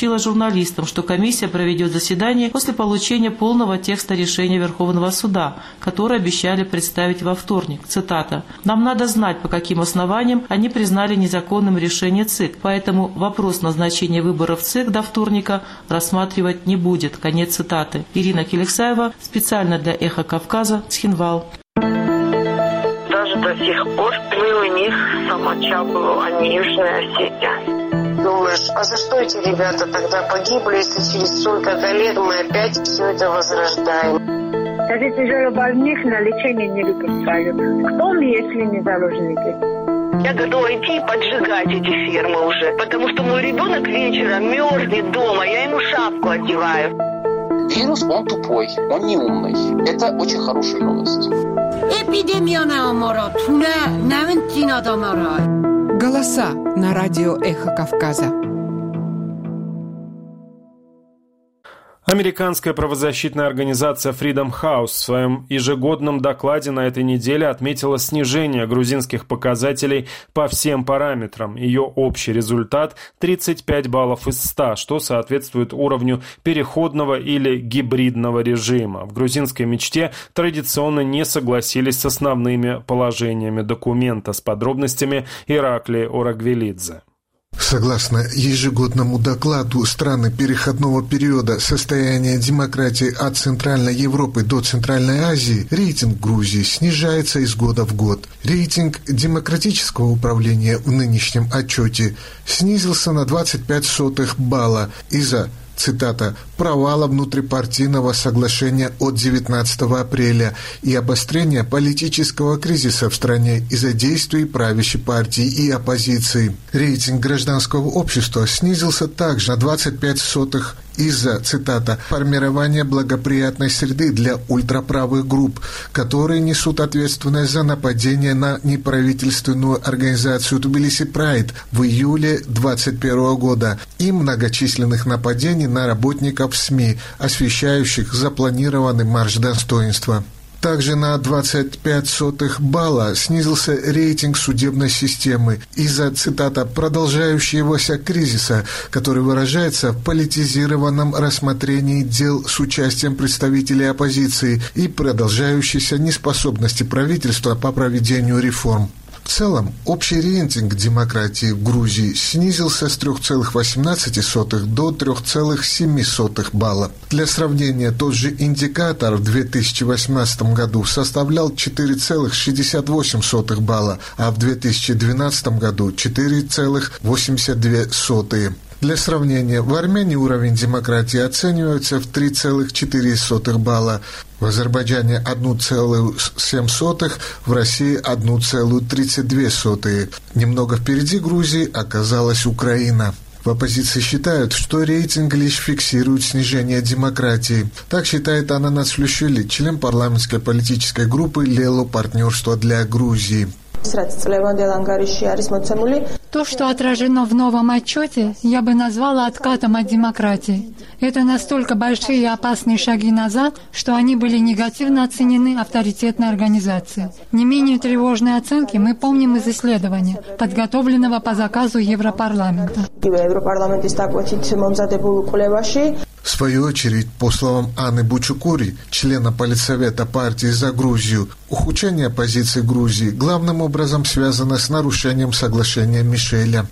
сообщила журналистам, что комиссия проведет заседание после получения полного текста решения Верховного суда, которое обещали представить во вторник. Цитата. «Нам надо знать, по каким основаниям они признали незаконным решение ЦИК, поэтому вопрос назначения выборов ЦИК до вторника рассматривать не будет». Конец цитаты. Ирина Келексаева, специально для «Эхо Кавказа», Цхинвал. Даже до сих пор мы у них самочапывал, а не Южная Осетия. Думаешь, а за что эти ребята тогда погибли, если через столько-то лет мы опять все это возрождаем? Даже тяжелобольных на лечение не выпускают. Кто мы, если не заложники? Я готова идти и поджигать эти фермы уже, потому что мой ребенок вечером мерзнет дома, я ему шапку одеваю. Вирус, он тупой, он не умный. Это очень хорошая новость. Голоса на радио «Эхо Кавказа». Американская правозащитная организация Freedom House в своем ежегодном докладе на этой неделе отметила снижение грузинских показателей по всем параметрам. Ее общий результат – тридцать пять баллов из ста, что соответствует уровню переходного или гибридного режима. В грузинской мечте традиционно не согласились с основными положениями документа, с подробностями Иракли Орагвелидзе. Согласно ежегодному докладу страны переходного периода состояния демократии от Центральной Европы до Центральной Азии, рейтинг Грузии снижается из года в год. Рейтинг демократического управления в нынешнем отчете снизился на двадцать пять сотых балла из-за, цитата, «провала внутрипартийного соглашения от девятнадцатого апреля и обострения политического кризиса в стране из-за действий правящей партии и оппозиции». Рейтинг гражданского общества снизился также на двадцать пять сотых из-за, цитата, «формирования благоприятной среды для ультраправых групп, которые несут ответственность за нападение на неправительственную организацию Тбилиси Прайд в июле двадцать первого года и многочисленных нападений на работников СМИ, освещающих запланированный марш достоинства». Также на двадцать пять сотых балла снизился рейтинг судебной системы из-за, цитата, «продолжающегося кризиса, который выражается в политизированном рассмотрении дел с участием представителей оппозиции и продолжающейся неспособности правительства по проведению реформ». В целом, общий рейтинг демократии в Грузии снизился с три целых восемнадцать сотых до три целых семь сотых балла. Для сравнения, тот же индикатор в две тысячи восемнадцатом году составлял четыре целых шестьдесят восемь сотых балла, а в две тысячи двенадцатом году четыре целых восемьдесят две сотых. Для сравнения, в Армении уровень демократии оценивается в три целых четыре сотых балла, в Азербайджане одна целая семь сотых, в России одна целая тридцать две сотых. Немного впереди Грузии оказалась Украина. В оппозиции считают, что рейтинг лишь фиксирует снижение демократии. Так считает Анна Нацлющили, член парламентской политической группы «Лело. Партнерство для Грузии». То, что отражено в новом отчете, я бы назвала откатом от демократии. Это настолько большие и опасные шаги назад, что они были негативно оценены авторитетной организацией. Не менее тревожные оценки мы помним из исследования, подготовленного по заказу Европарламента. В свою очередь, по словам Анны Бучукури, члена Политсовета партии «За Грузию», ухудшение позиции Грузии главным образом связано с нарушением соглашения Мишеля.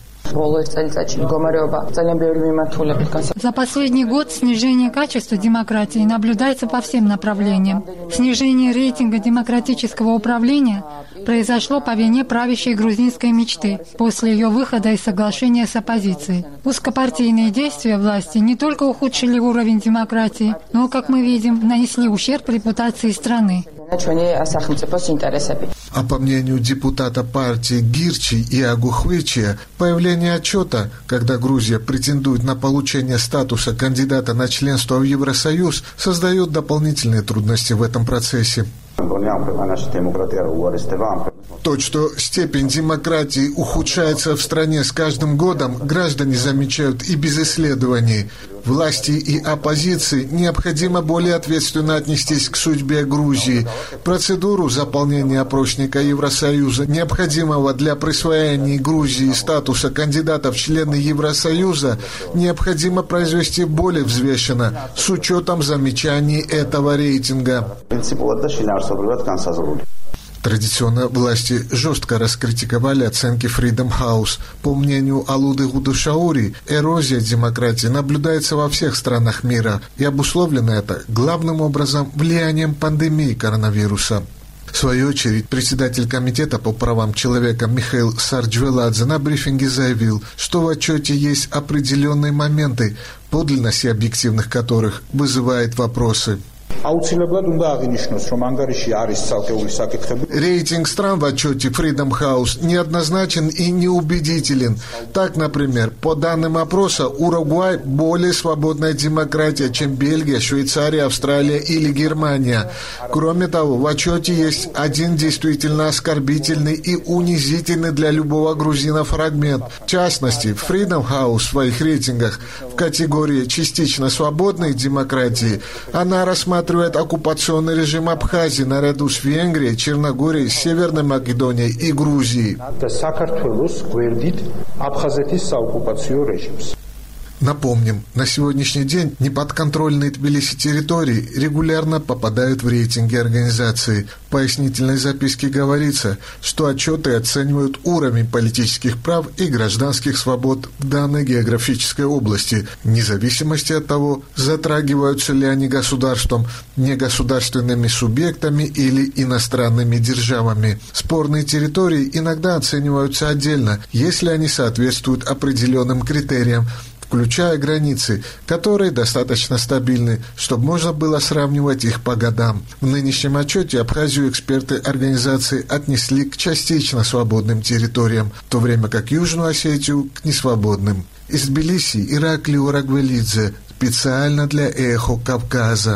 За последний год снижение качества демократии наблюдается по всем направлениям. Снижение рейтинга демократического управления произошло по вине правящей грузинской мечты после ее выхода из соглашения с оппозицией. Узкопартийные действия власти не только ухудшили уровень демократии, но, как мы видим, нанесли ущерб репутации страны. А по мнению депутата партии Гирчи и Агухвичия, появление отчета, когда Грузия претендует на получение статуса кандидата на членство в Евросоюз, создает дополнительные трудности в этом процессе. То, что степень демократии ухудшается в стране с каждым годом, граждане замечают и без исследований. Власти и оппозиции необходимо более ответственно отнестись к судьбе Грузии. Процедуру заполнения опросника Евросоюза, необходимого для присвоения Грузии статуса кандидата в члены Евросоюза, необходимо произвести более взвешенно, с учетом замечаний этого рейтинга. Традиционно власти жестко раскритиковали оценки Freedom House. По мнению Алуды Гудушаури, эрозия демократии наблюдается во всех странах мира, и обусловлено это главным образом влиянием пандемии коронавируса. В свою очередь, председатель Комитета по правам человека Михаил Сарджвеладзе на брифинге заявил, что в отчете есть определенные моменты, подлинность объективных которых вызывает вопросы. Рейтинг стран в отчете Freedom House неоднозначен и неубедителен. Так, например, по данным опроса, Уругвай более свободная демократия, чем Бельгия, Швейцария, Австралия или Германия. Кроме того, в отчете есть один действительно оскорбительный и унизительный для любого грузина фрагмент. В частности, Freedom House в своих рейтингах в категории частично свободной демократии она рассматривает оккупационный режим Абхазии наряду с Венгрией, Черногорией, Северной Македонией и Грузией. Напомним, на сегодняшний день неподконтрольные Тбилиси территории регулярно попадают в рейтинги организации. В пояснительной записке говорится, что отчеты оценивают уровень политических прав и гражданских свобод в данной географической области, вне зависимости от того, затрагиваются ли они государством, негосударственными субъектами или иностранными державами. Спорные территории иногда оцениваются отдельно, если они соответствуют определенным критериям, включая границы, которые достаточно стабильны, чтобы можно было сравнивать их по годам. В нынешнем отчете Абхазию эксперты организации отнесли к частично свободным территориям, в то время как Южную Осетию – к несвободным. Из Тбилиси Ираклий Урагвелидзе, специально для «Эхо Кавказа».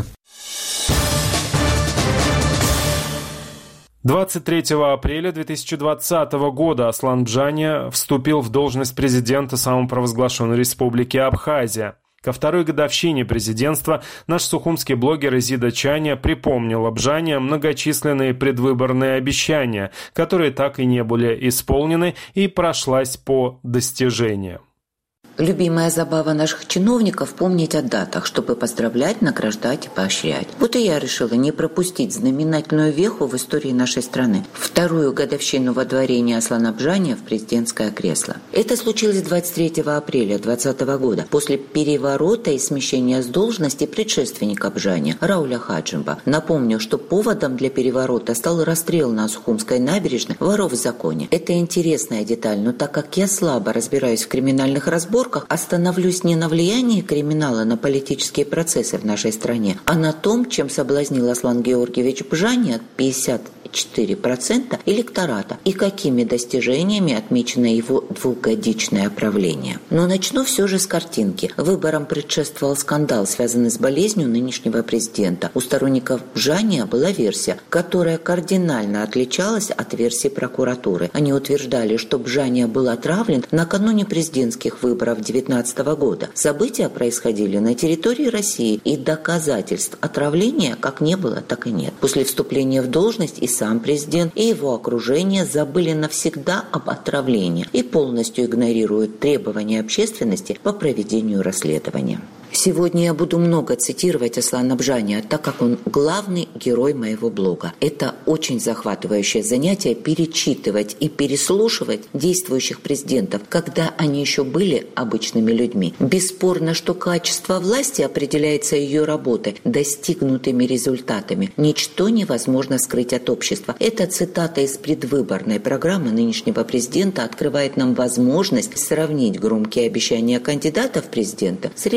двадцать третьего апреля две тысячи двадцатого года Аслан Бжания вступил в должность президента самопровозглашенной республики Абхазия. Ко второй годовщине президентства наш сухумский блогер Изида Чаня припомнила Бжания многочисленные предвыборные обещания, которые так и не были исполнены, и прошлась по достижениям. Любимая забава наших чиновников – помнить о датах, чтобы поздравлять, награждать и поощрять. Вот и я решила не пропустить знаменательную веху в истории нашей страны – вторую годовщину водворения Аслана Бжания в президентское кресло. Это случилось двадцать третьего апреля двадцатого года, после переворота и смещения с должности предшественника Бжания Рауля Хаджимба. Напомню, что поводом для переворота стал расстрел на Сухумской набережной воров в законе. Это интересная деталь, но так как я слабо разбираюсь в криминальных разборках, остановлюсь не на влиянии криминала на политические процессы в нашей стране, а на том, чем соблазнил Аслан Георгиевич Бжания пятьдесят четыре процента электората и какими достижениями отмечено его двухгодичное правление. Но начну все же с картинки. Выборам предшествовал скандал, связанный с болезнью нынешнего президента. У сторонников Бжания была версия, которая кардинально отличалась от версии прокуратуры. Они утверждали, что Бжания был отравлен накануне президентских выборов две тысячи девятнадцатого года. События происходили на территории России, и доказательств отравления как не было, так и нет. После вступления в должность и сам президент, и его окружение забыли навсегда об отравлении и полностью игнорируют требования общественности по проведению расследования. Сегодня я буду много цитировать Аслана Бжания, так как он главный герой моего блога. Это очень захватывающее занятие перечитывать и переслушивать действующих президентов, когда они еще были обычными людьми. Бесспорно, что качество власти определяется ее работой, достигнутыми результатами. Ничто невозможно скрыть от общества. Эта цитата из предвыборной программы нынешнего президента открывает нам возможность сравнить громкие обещания кандидатов в президенты с результатами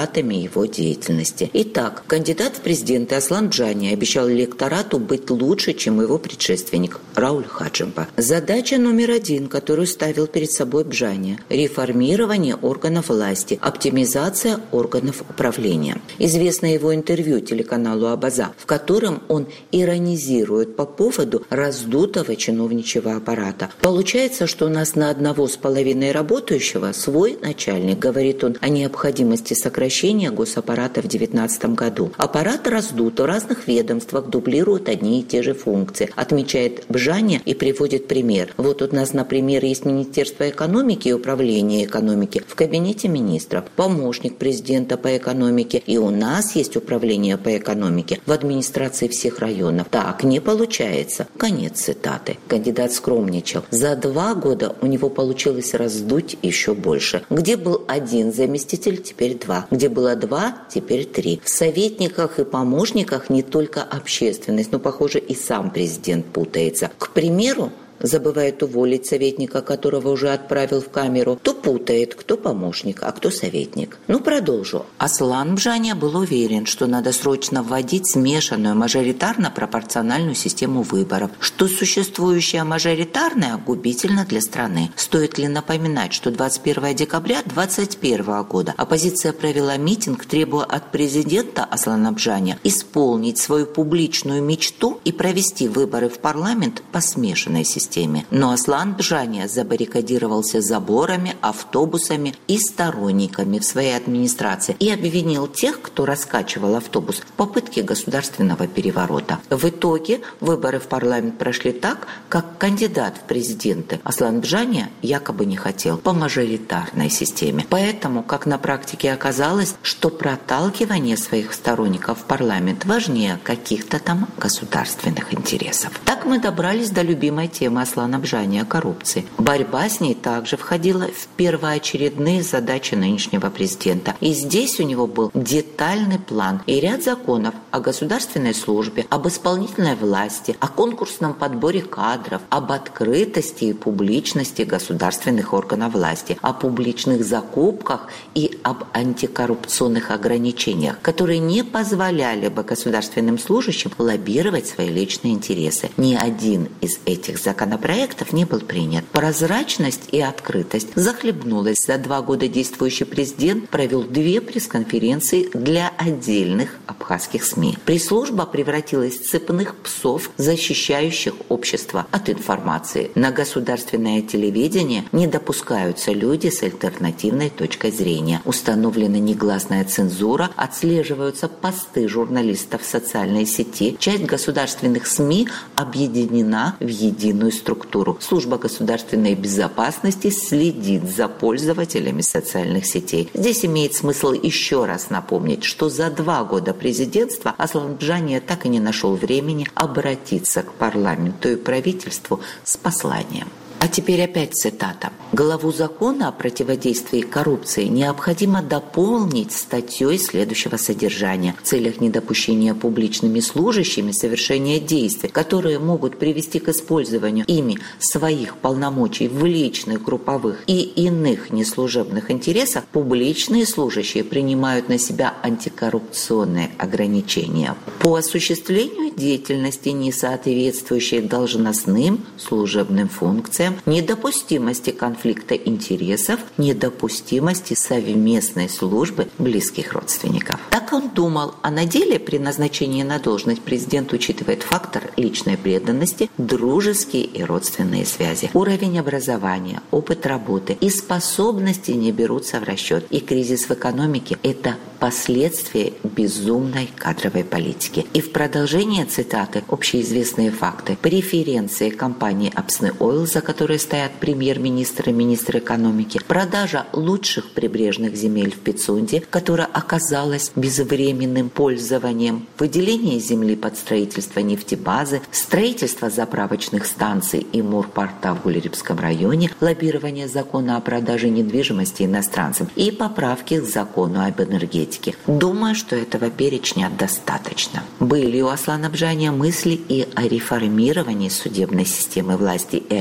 результатами его деятельности. Итак, кандидат в президенты Аслан Бжани обещал электорату быть лучше, чем его предшественник Рауль Хаджимба. Задача номер один, которую ставил перед собой Бжани – реформирование органов власти, оптимизация органов управления. Известно его интервью телеканалу «Абаза», в котором он иронизирует по поводу раздутого чиновничьего аппарата. Получается, что у нас на одного с половиной работающего свой начальник, говорит он о необходимости сокращения госаппарата в две тысячи девятнадцатом году. Аппарат раздут, в разных ведомствах дублируют одни и те же функции, отмечает Бжани и приводит пример. Вот у нас, например, есть Министерство экономики и управления экономики в кабинете министров, помощник президента по экономике, и у нас есть управление по экономике в администрации всех районов. Так не получается. Конец цитаты. Кандидат скромничал. За два года у него получилось раздуть еще больше. Где был один заместитель, теперь два. Где было два, теперь три. В советниках и помощниках не только общественность, но, похоже, и сам президент путается. К примеру, забывает уволить советника, которого уже отправил в камеру, то путает, кто помощник, а кто советник. Ну, продолжу. Аслан Бжани был уверен, что надо срочно вводить смешанную мажоритарно-пропорциональную систему выборов, что существующая мажоритарная губительна для страны. Стоит ли напоминать, что двадцать первого декабря две тысячи двадцать первого года оппозиция провела митинг, требуя от президента Аслана Бжани исполнить свою публичную мечту и провести выборы в парламент по смешанной системе. Но Аслан Бжани забаррикадировался заборами, автобусами и сторонниками в своей администрации и обвинил тех, кто раскачивал автобус, в попытке государственного переворота. В итоге выборы в парламент прошли так, как кандидат в президенты Аслан Бжани якобы не хотел, по мажоритарной системе. Поэтому, как на практике оказалось, что проталкивание своих сторонников в парламент важнее каких-то там государственных интересов. Так мы добрались до любимой темы Аслана Бжани о коррупции. Борьба с ней также входила в первоочередные задачи нынешнего президента. И здесь у него был детальный план и ряд законов о государственной службе, об исполнительной власти, о конкурсном подборе кадров, об открытости и публичности государственных органов власти, о публичных закупках и об антикоррупционных ограничениях, которые не позволяли бы государственным служащим лоббировать свои личные интересы. Ни один из этих законов законопроектов не был принят. Прозрачность и открытость захлебнулась. За два года действующий президент провел две пресс-конференции для отдельных абхазских СМИ. Пресс-служба превратилась в цепных псов, защищающих общество от информации. На государственное телевидение не допускаются люди с альтернативной точкой зрения. Установлена негласная цензура, отслеживаются посты журналистов в социальной сети. Часть государственных СМИ объединена в единую структуру. Служба государственной безопасности следит за пользователями социальных сетей. Здесь имеет смысл еще раз напомнить, что за два года президентства Аслан Бжани так и не нашел времени обратиться к парламенту и правительству с посланием. А теперь опять цитата. Главу закона о противодействии коррупции необходимо дополнить статьей следующего содержания в целях недопущения публичными служащими совершения действий, которые могут привести к использованию ими своих полномочий в личных, групповых и иных неслужебных интересах. Публичные служащие принимают на себя антикоррупционные ограничения по осуществлению деятельности, не соответствующей должностным служебным функциям, недопустимости конфликта интересов, недопустимости совместной службы близких родственников. Так он думал, а на деле при назначении на должность президент учитывает фактор личной преданности, дружеские и родственные связи, уровень образования, опыт работы и способности не берутся в расчет. И кризис в экономике – это последствия безумной кадровой политики. И в продолжение цитаты общеизвестные факты. Преференции компании Апсны Ойл, за которые стоят премьер-министр и министр экономики, продажа лучших прибрежных земель в Пицунде, которая оказалась безвременным пользованием, выделение земли под строительство нефтебазы, строительство заправочных станций и морпорта в Гулеребском районе, лоббирование закона о продаже недвижимости иностранцам и поправки к закону об энергетике. Думаю, что этого перечня достаточно. Были у Аслана Бжани мысли и о реформировании судебной системы власти. И опять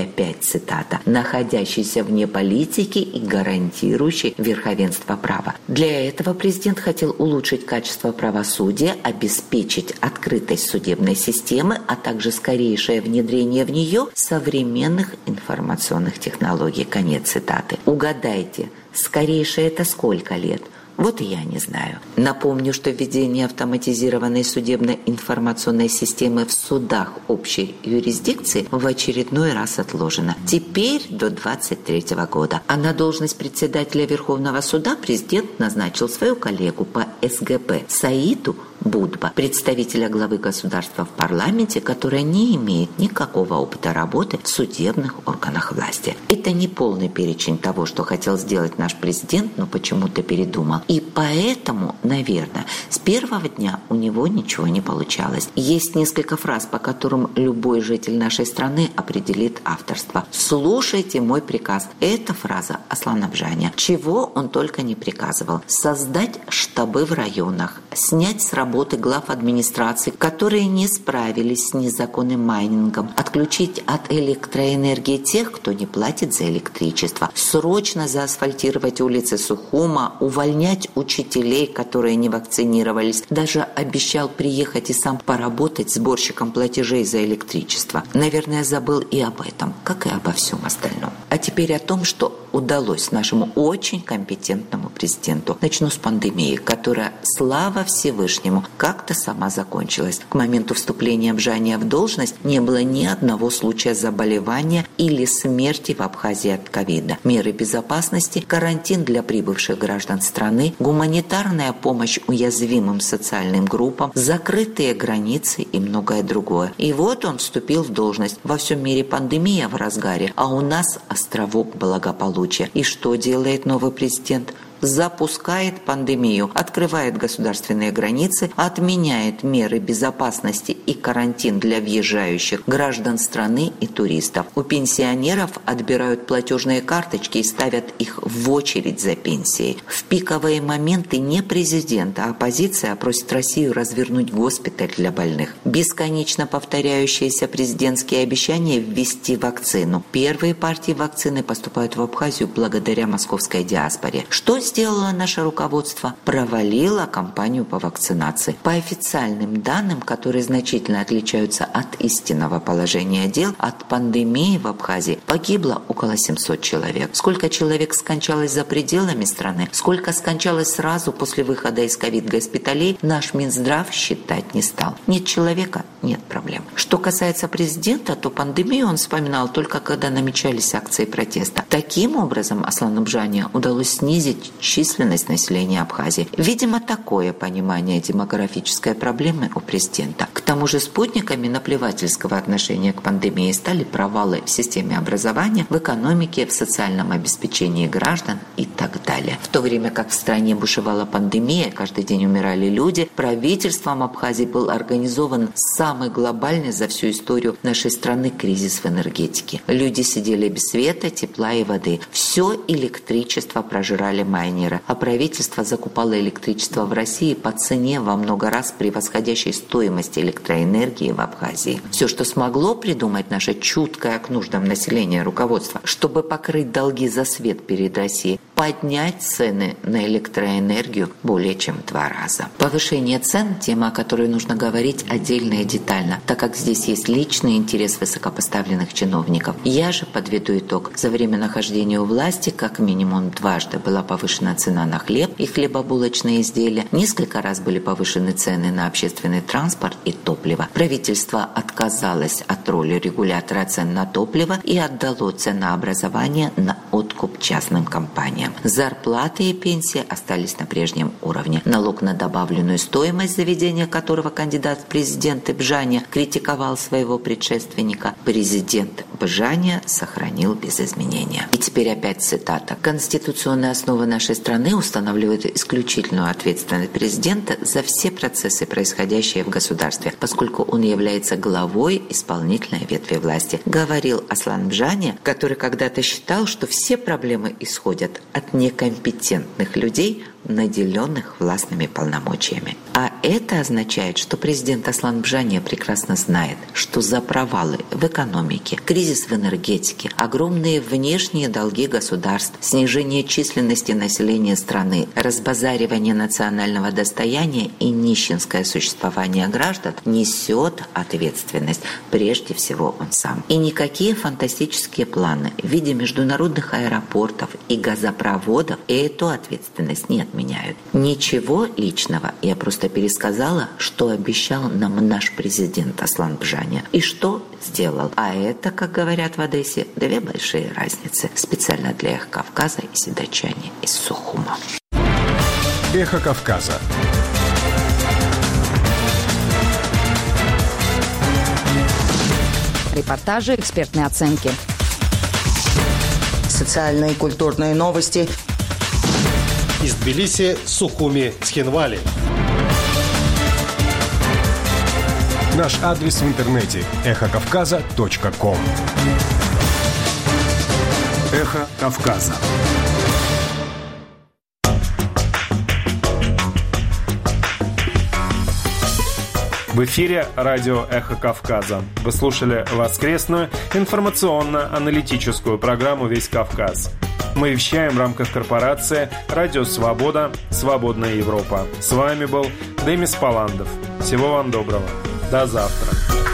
цитата, находящийся вне политики и гарантирующий верховенство права. Для этого президент хотел улучшить качество правосудия, обеспечить открытость судебной системы, а также скорейшее внедрение в нее современных информационных технологий. Конец цитаты. Угадайте, скорейшее это сколько лет? Вот и я не знаю. Напомню, что введение автоматизированной судебно-информационной системы в судах общей юрисдикции в очередной раз отложено. Теперь до двадцать третьего года. А на должность председателя Верховного суда президент назначил свою коллегу по эс гэ пэ Саиду Будба, представителя главы государства в парламенте, которая не имеет никакого опыта работы в судебных органах власти. Это не полный перечень того, что хотел сделать наш президент, но почему-то передумал. И поэтому, наверное, с первого дня у него ничего не получалось. Есть несколько фраз, по которым любой житель нашей страны определит авторство. «Слушайте мой приказ». Это фраза Аслана Бжаня. Чего он только не приказывал. Создать штабы в районах, снять с работы работы глав администрации, которые не справились с незаконным майнингом, отключить от электроэнергии тех, кто не платит за электричество, срочно заасфальтировать улицы Сухума, увольнять учителей, которые не вакцинировались, даже обещал приехать и сам поработать сборщиком платежей за электричество. Наверное, забыл и об этом, как и обо всем остальном. А теперь о том, что удалось нашему очень компетентному президенту. Начну с пандемии, которая, слава Всевышнему, как-то сама закончилась. К моменту вступления Бжания в должность не было ни одного случая заболевания или смерти в Абхазии от ковида. Меры безопасности, карантин для прибывших граждан страны, гуманитарная помощь уязвимым социальным группам, закрытые границы и многое другое. И вот он вступил в должность. Во всем мире пандемия в разгаре, а у нас островок благополучия. И что делает новый президент? Запускает пандемию, открывает государственные границы, отменяет меры безопасности и карантин для въезжающих граждан страны и туристов. У пенсионеров отбирают платежные карточки и ставят их в очередь за пенсией. В пиковые моменты не президент, а оппозиция просит Россию развернуть госпиталь для больных. Бесконечно повторяющиеся президентские обещания ввести вакцину. Первые партии вакцины поступают в Абхазию благодаря московской диаспоре. Что сделало наше руководство? Провалило кампанию по вакцинации. По официальным данным, которые значительно отличаются от истинного положения дел, от пандемии в Абхазии погибло около семьсот человек. Сколько человек скончалось за пределами страны, сколько скончалось сразу после выхода из ковид-госпиталей, наш Минздрав считать не стал. Нет человека – нет проблем. Что касается президента, то пандемию он вспоминал только когда намечались акции протеста. Таким образом, Аслану Бжане удалось снизить численность населения Абхазии. Видимо, такое понимание демографической проблемы у президента. К тому же спутниками наплевательского отношения к пандемии стали провалы в системе образования, в экономике, в социальном обеспечении граждан и так далее. В то время как в стране бушевала пандемия, каждый день умирали люди, правительством Абхазии был организован самый глобальный за всю историю нашей страны кризис в энергетике. Люди сидели без света, тепла и воды. Все электричество прожирали майнеры. А правительство закупало электричество в России по цене во много раз превосходящей стоимости электроэнергии в Абхазии. Все, что смогло придумать наше чуткое к нуждам населения руководство, чтобы покрыть долги за свет перед Россией, поднять цены на электроэнергию более чем в два раза. Повышение цен – тема, о которой нужно говорить отдельно и детально, так как здесь есть личный интерес высокопоставленных чиновников. Я же подведу итог. За время нахождения у власти как минимум дважды была повышена цена на хлеб и хлебобулочные изделия. Несколько раз были повышены цены на общественный транспорт и топливо. Правительство отказалось от роли регулятора цен на топливо и отдало ценообразование на откуп частным компаниям. Зарплаты и пенсии остались на прежнем уровне. Налог на добавленную стоимость, заведения которого кандидат в президенты Бжаня критиковал своего предшественника, президент Бжаня сохранил без изменения. И теперь опять цитата. Конституционная основа нашей страны устанавливает исключительную ответственность президента за все процессы, происходящие в государстве, поскольку он является главой исполнительной ветви власти, говорил Аслан Бжаня, который когда-то считал, что все проблемы исходят от некомпетентных людей, наделенных властными полномочиями. А это означает, что президент Аслан Бжания прекрасно знает, что за провалы в экономике, кризис в энергетике, огромные внешние долги государств, снижение численности населения страны, разбазаривание национального достояния и нищенское существование граждан несет ответственность прежде всего он сам. И никакие фантастические планы в виде международных аэропортов и газопроводов эту ответственность не отменяют. Ничего личного, я просто пересказала, что обещал нам наш президент Аслан Бжания и что сделал. А это, как говорят в Одессе, две большие разницы. Специально для Эхо Кавказа и седачане из Сухума. Эхо Кавказа. Репортажи, экспертные оценки. Социальные и культурные новости. Из Тбилиси, Сухуми, Цхинвали. Наш адрес в интернете эхо кавказа точка ком. Эхо Кавказа. В эфире радио «Эхо Кавказа». Вы слушали воскресную информационно-аналитическую программу «Весь Кавказ». Мы вещаем в рамках корпорации «Радио Свобода. Свободная Европа». С вами был Демис Паландов. Всего вам доброго. До завтра.